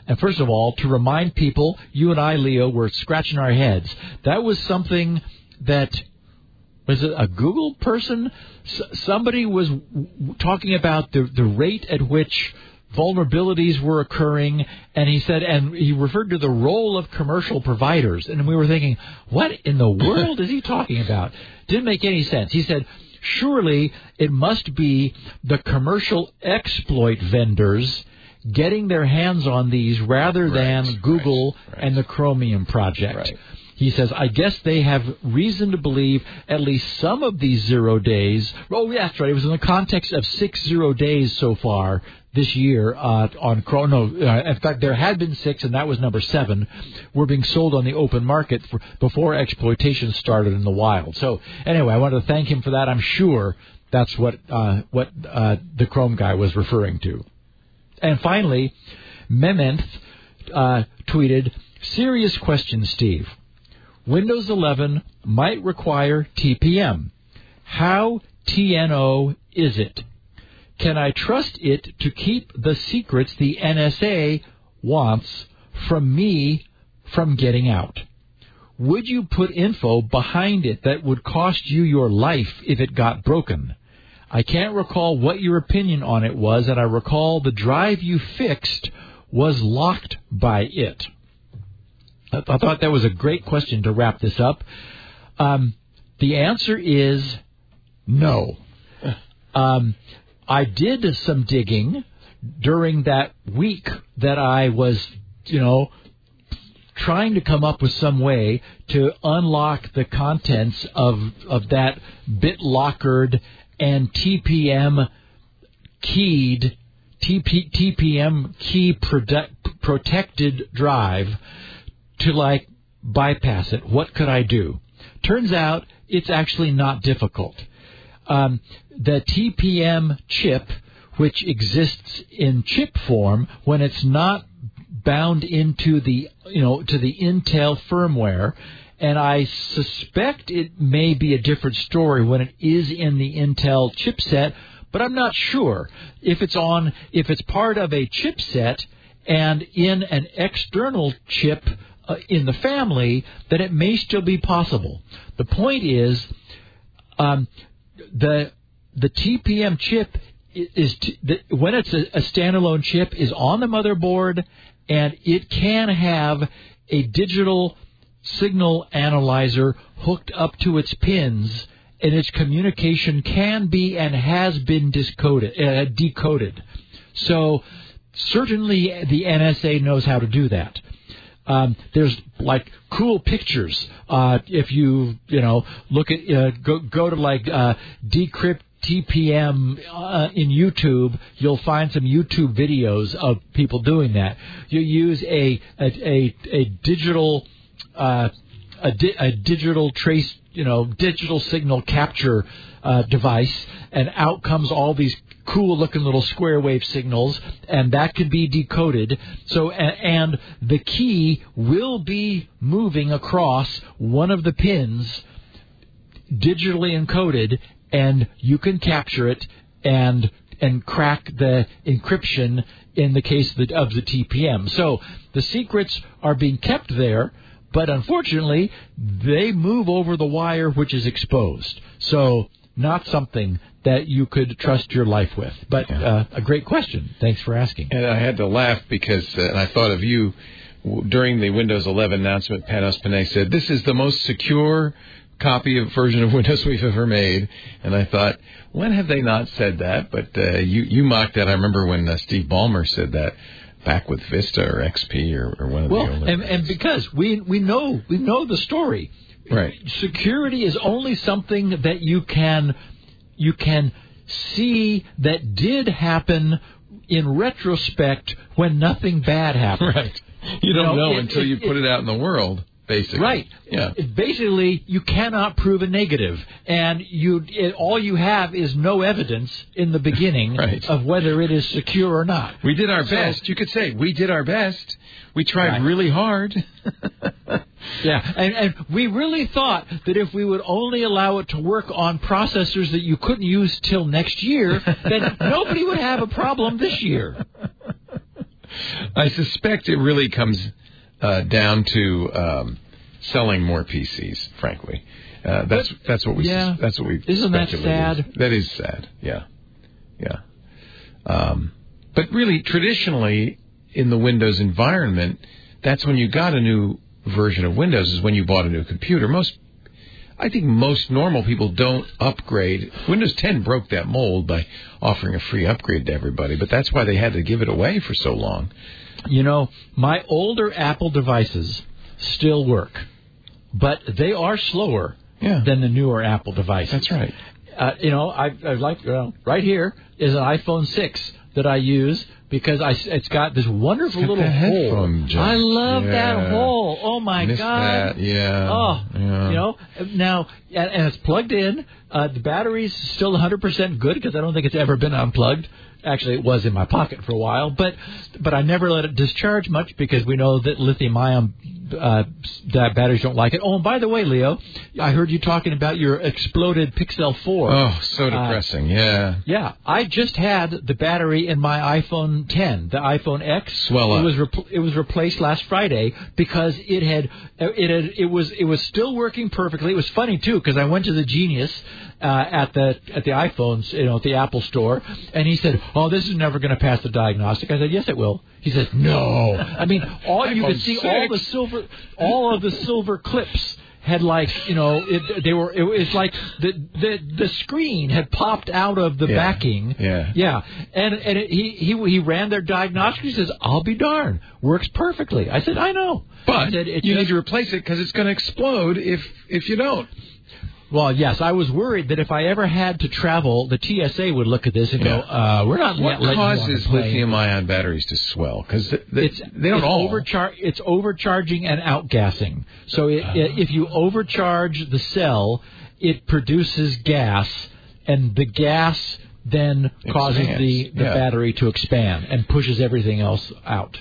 and first of all, to remind people, you and I, Leo, were scratching our heads. That was something that, was it a Google person? S- somebody was w- talking about the, the rate at which vulnerabilities were occurring, and he said, and he referred to the role of commercial providers, and we were thinking, what in the world is he talking about? Didn't make any sense. He said, surely it must be the commercial exploit vendors getting their hands on these rather than right, Google right, right. and the Chromium Project. Right. He says, I guess they have reason to believe at least some of these zero days. Oh, yeah, that's right. It was in the context of six zero days so far this year uh, on Chrono. Uh, in fact, there had been six, and that was number seven, were being sold on the open market for, before exploitation started in the wild. So anyway, I wanted to thank him for that. I'm sure that's what uh, what uh, the Chrome guy was referring to. And finally, Mementh uh, tweeted, serious question, Steve. Windows eleven might require T P M. How T N O is it? Can I trust it to keep the secrets the N S A wants from me from getting out? Would you put info behind it that would cost you your life if it got broken? I can't recall what your opinion on it was, and I recall the drive you fixed was locked by it. I thought that was a great question to wrap this up. Um, the answer is no. Um, I did some digging during that week that I was, you know, trying to come up with some way to unlock the contents of of that BitLockered and T P M keyed, T P M key prote- protected drive to, like, bypass it. What could I do? Turns out it's actually not difficult. Um, the T P M chip, which exists in chip form, when it's not bound into the, you know, to the Intel firmware, and I suspect it may be a different story when it is in the Intel chipset, but I'm not sure. If it's on, if it's part of a chipset and in an external chip uh, in the family, then it may still be possible. The point is, um, the the T P M chip is t- the, when it's a, a standalone chip is on the motherboard, and it can have a digital signal analyzer hooked up to its pins, and its communication can be and has been discoded, uh, decoded. So certainly the N S A knows how to do that. Um, there's like cool pictures. Uh, if you you know look at uh, go go to like uh, decrypt T P M uh, in YouTube, you'll find some YouTube videos of people doing that. You use a a a, a digital uh, a, di- a digital trace, you know, digital signal capture uh, device, and out comes all these cool-looking little square wave signals, and that can be decoded. So, and, and the key will be moving across one of the pins, digitally encoded, and you can capture it and and crack the encryption in the case of the, of the T P M. So the secrets are being kept there, but unfortunately, they move over the wire, which is exposed. So not something that you could trust your life with. But uh, a great question. Thanks for asking. And I had to laugh because uh, and I thought of you during the Windows eleven announcement. Panos Panay said, "This is the most secure copy of version of Windows we've ever made." And I thought, when have they not said that? But uh, you, you mocked that. I remember when uh, Steve Ballmer said that back with Vista or X P or, or one of well, the older and, and because we we know we know the story. Right. Security is only something that you can you can see that did happen in retrospect when nothing bad happened. Right. You don't you know, know it, until it, you it, put it out in the world. Basically. Right. Yeah. Basically, you cannot prove a negative, and you it, all you have is no evidence in the beginning right. of whether it is secure or not. We did our so, best. You could say we did our best. We tried right. really hard. yeah, and, and we really thought that if we would only allow it to work on processors that you couldn't use till next year, then nobody would have a problem this year. I suspect it really comes uh, down to um, selling more P Cs. Frankly, uh, that's but, that's what we yeah. that's what we. Isn't that sad? Is. That is sad. Yeah, yeah. Um, but really, traditionally, in the Windows environment, that's when you got a new version of Windows. Is when you bought a new computer. Most. I think most normal people don't upgrade. Windows ten broke that mold by offering a free upgrade to everybody, but that's why they had to give it away for so long. You know, my older Apple devices still work, but they are slower yeah. than the newer Apple devices. That's right. Uh, you know, I, I like uh, right here is an iPhone six that I use because I, it's got this wonderful got little hole. Jack. I love yeah. that hole. Oh, my Missed God. That. Yeah. Oh, yeah. you know, now, and, and it's plugged in. Uh, the battery's still one hundred percent good because I don't think it's ever been unplugged. Actually, it was in my pocket for a while, but but I never let it discharge much because we know that lithium-ion uh, that batteries don't like it. Oh, and by the way, Leo, I heard you talking about your exploded Pixel four. Oh, so depressing. Uh, yeah. Yeah, I just had the battery in my iPhone ten, the iPhone X. Swell up. It was repl- it was replaced last Friday because it had it had it was it was still working perfectly. It was funny too because I went to the Genius uh, at the at the iPhones, you know, at the Apple store, and he said, "Oh, this is never going to pass the diagnostic." I said, "Yes, it will." He said, "No." I mean, all you could see all the silver, all of the silver clips had like, you know, it, they were. It was like the the the screen had popped out of the yeah. backing. Yeah. Yeah. And and it, he he he ran their diagnostic. He says, "I'll be darned, works perfectly." I said, "I know." But said, it you just, need to replace it because it's going to explode if if you don't. Well, yes, I was worried that if I ever had to travel, the T S A would look at this and yeah. go, uh, "We're not what letting causes you on the plane." lithium-ion batteries to swell? Because the, the, it's they don't it's all. Overchar- it's overcharging and outgassing. So it, uh. it, if you overcharge the cell, it produces gas, and the gas then Expands. causes the, the yeah. battery to expand and pushes everything else out.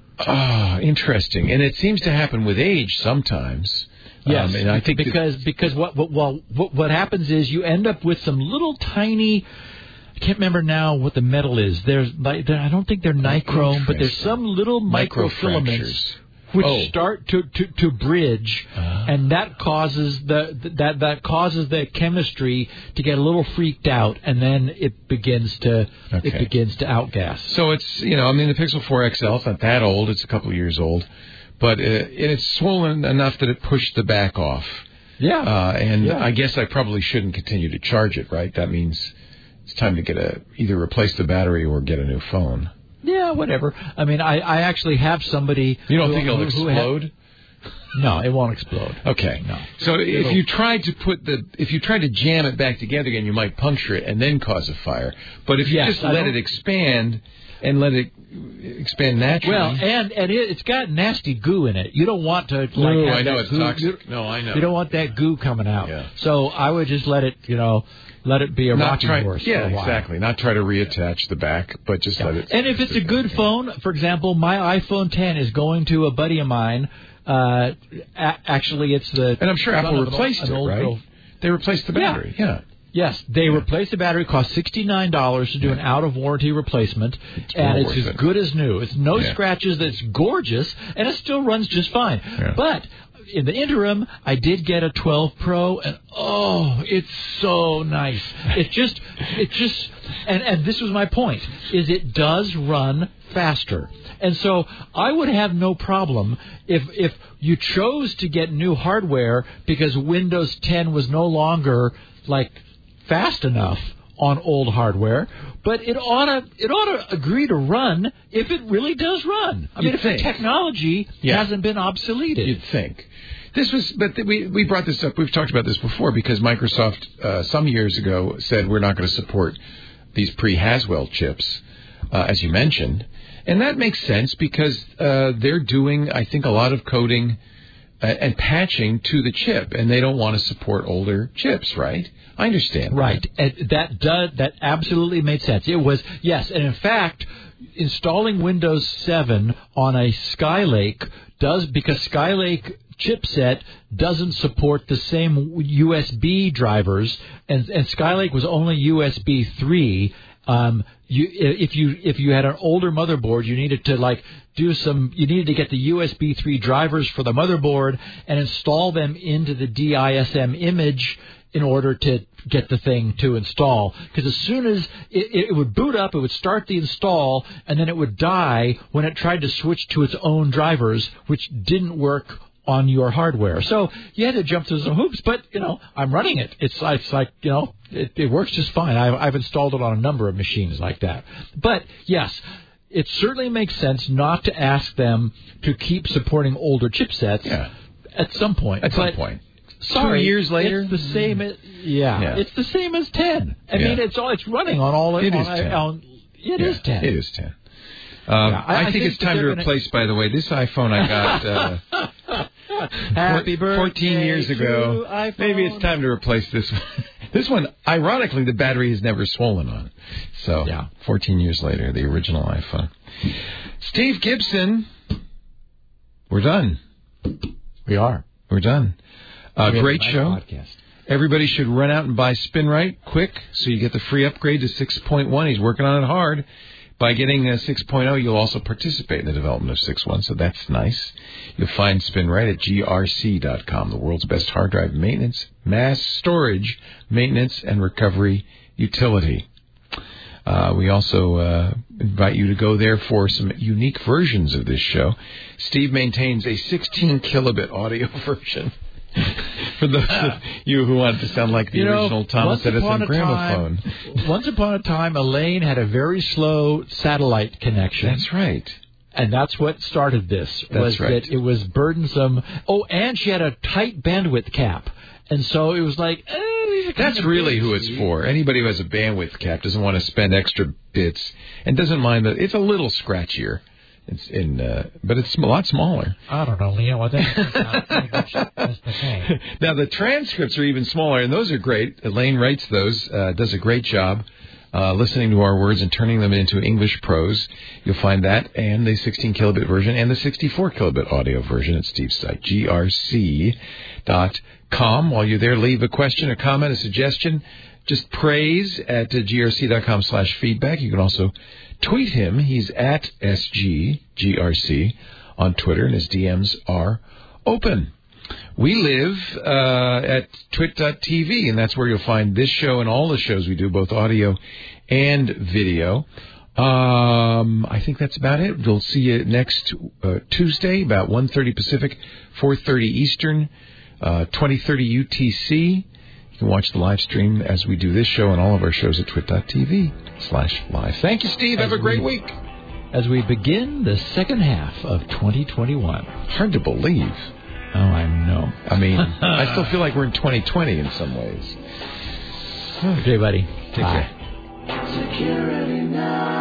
Ah, interesting. And it seems to happen with age sometimes. Yes, um, and I think because that, because what what, well, what what happens is you end up with some little tiny. I can't remember now what the metal is. There's like I don't think they're nichrome, but there's some little microfilaments which oh. start to, to, to bridge, uh. and that causes the that that causes the chemistry to get a little freaked out, and then it begins to okay. it begins to outgas. So it's you know I mean the Pixel four X L is not that old; it's a couple of years old. But uh, it's swollen enough that it pushed the back off. Yeah. Uh, and yeah. I guess I probably shouldn't continue to charge it, right? That means it's time to get a either replace the battery or get a new phone. Yeah, whatever. I mean, I, I actually have somebody. You don't who, think it'll who, explode? Who ha- no, it won't explode. Okay. No. So It'll... if you tried to put the if you tried to jam it back together again, you might puncture it and then cause a fire. But if you yes, just let it expand and let it expand naturally. Well, and and it, it's got nasty goo in it. You don't want to. Like, Ooh, have I know that it's goo. toxic. You, no, I know. You don't want that goo coming out. Yeah. So I would just let it, you know, let it be a Not rocking try, horse. Yeah, for a while. exactly. Not try to reattach the back, but just yeah. let it. And if it's a good phone, for example, my iPhone ten is going to a buddy of mine. Uh, a- actually, it's the. And I'm sure Apple an replaced old, it, old right? girl. They replaced the battery. Yeah. yeah. Yes, they yeah. replaced the battery. It cost sixty-nine dollars to do an out-of-warranty replacement, it's and it's as it. good as new. It's no yeah. scratches. It's gorgeous, and it still runs just fine. Yeah. But in the interim, I did get a twelve Pro, and oh, it's so nice. It just, it just, and, and this was my point, is it does run faster. And so I would have no problem if if you chose to get new hardware because Windows ten was no longer like fast enough on old hardware, but it ought to it ought to agree to run if it really does run. I You'd mean, if think. the technology yeah. hasn't been obsoleted. You'd think. This was, but th- we we brought this up. We've talked about this before because Microsoft uh, some years ago said we're not going to support these pre-Haswell chips, uh, as you mentioned. And that makes sense because uh, they're doing, I think, a lot of coding uh, and patching to the chip, and they don't want to support older chips, right? I understand. Right. And that does that absolutely made sense. It was, yes, and in fact, installing Windows seven on a Skylake does, because Skylake chipset doesn't support the same U S B drivers, and, and Skylake was only U S B three. Um, you if you if you had an older motherboard, you needed to like do some. You needed to get the U S B three drivers for the motherboard and install them into the D I S M image in order to get the thing to install. Because as soon as it, it would boot up, it would start the install, and then it would die when it tried to switch to its own drivers, which didn't work on your hardware. So you had to jump through some hoops, but, you know, I'm running it. It's, it's like, you know, it, it works just fine. I've, I've installed it on a number of machines like that. But, yes, it certainly makes sense not to ask them to keep supporting older chipsets yeah. at some point. At but some point. Sorry, Two years later, it's the same. As, yeah, yeah, it's the same as ten. I yeah. mean, it's all it's running on all. It on, is ten. On, it yeah, is ten. It is ten. Um, yeah, I, I, I think, think it's time to replace. Gonna... By the way, this iPhone I got uh, Happy birthday fourteen years ago. iPhone. Maybe it's time to replace this one. This one, ironically, the battery is never swollen on. So, yeah. fourteen years later, the original iPhone. Steve Gibson, we're done. We are. We're done. Uh, we great nice show. Podcast. Everybody should run out and buy SpinRite quick so you get the free upgrade to six point one. He's working on it hard. By getting uh, six point oh, you'll also participate in the development of six point one, so that's nice. You'll find SpinRite at G R C dot com, the world's best hard drive maintenance, mass storage, maintenance, and recovery utility. Uh, we also uh, invite you to go there for some unique versions of this show. Steve maintains a sixteen kilobit audio version. For those of you who want to sound like the you original know, Thomas Edison gramophone. Time, once upon a time, Elaine had a very slow satellite connection. That's right. And that's what started this. That's was right. That it was burdensome. Oh, and she had a tight bandwidth cap. And so it was like... Eh, that's really who it's for. Anybody who has a bandwidth cap doesn't want to spend extra bits and doesn't mind that it's a little scratchier. It's in, uh, but it's a lot smaller. I don't know, Leo. I think it's not pretty much just the same. Now, the transcripts are even smaller, and those are great. Elaine writes those, uh, does a great job uh, listening to our words and turning them into English prose. You'll find that and the sixteen kilobit version and the sixty-four kilobit audio version at Steve's site, G R C dot com. While you're there, leave a question, a comment, a suggestion. Just praise at uh, G R C dot com slash feedback. You can also tweet him. He's at S G G R C on Twitter, and his D Ms are open. We live uh, at twit dot t v, and that's where you'll find this show and all the shows we do, both audio and video. Um, I think that's about it. We'll see you next uh, Tuesday, about one thirty Pacific, four thirty Eastern, uh, twenty thirty U T C. You can watch the live stream as we do this show and all of our shows at twit dot t v slash live. Thank you, Steve. Have a great week. As we begin the second half of twenty twenty-one. Hard to believe. Oh, I know. I mean, I still feel like we're in twenty twenty in some ways. Okay, buddy. Take Bye. care. Security now.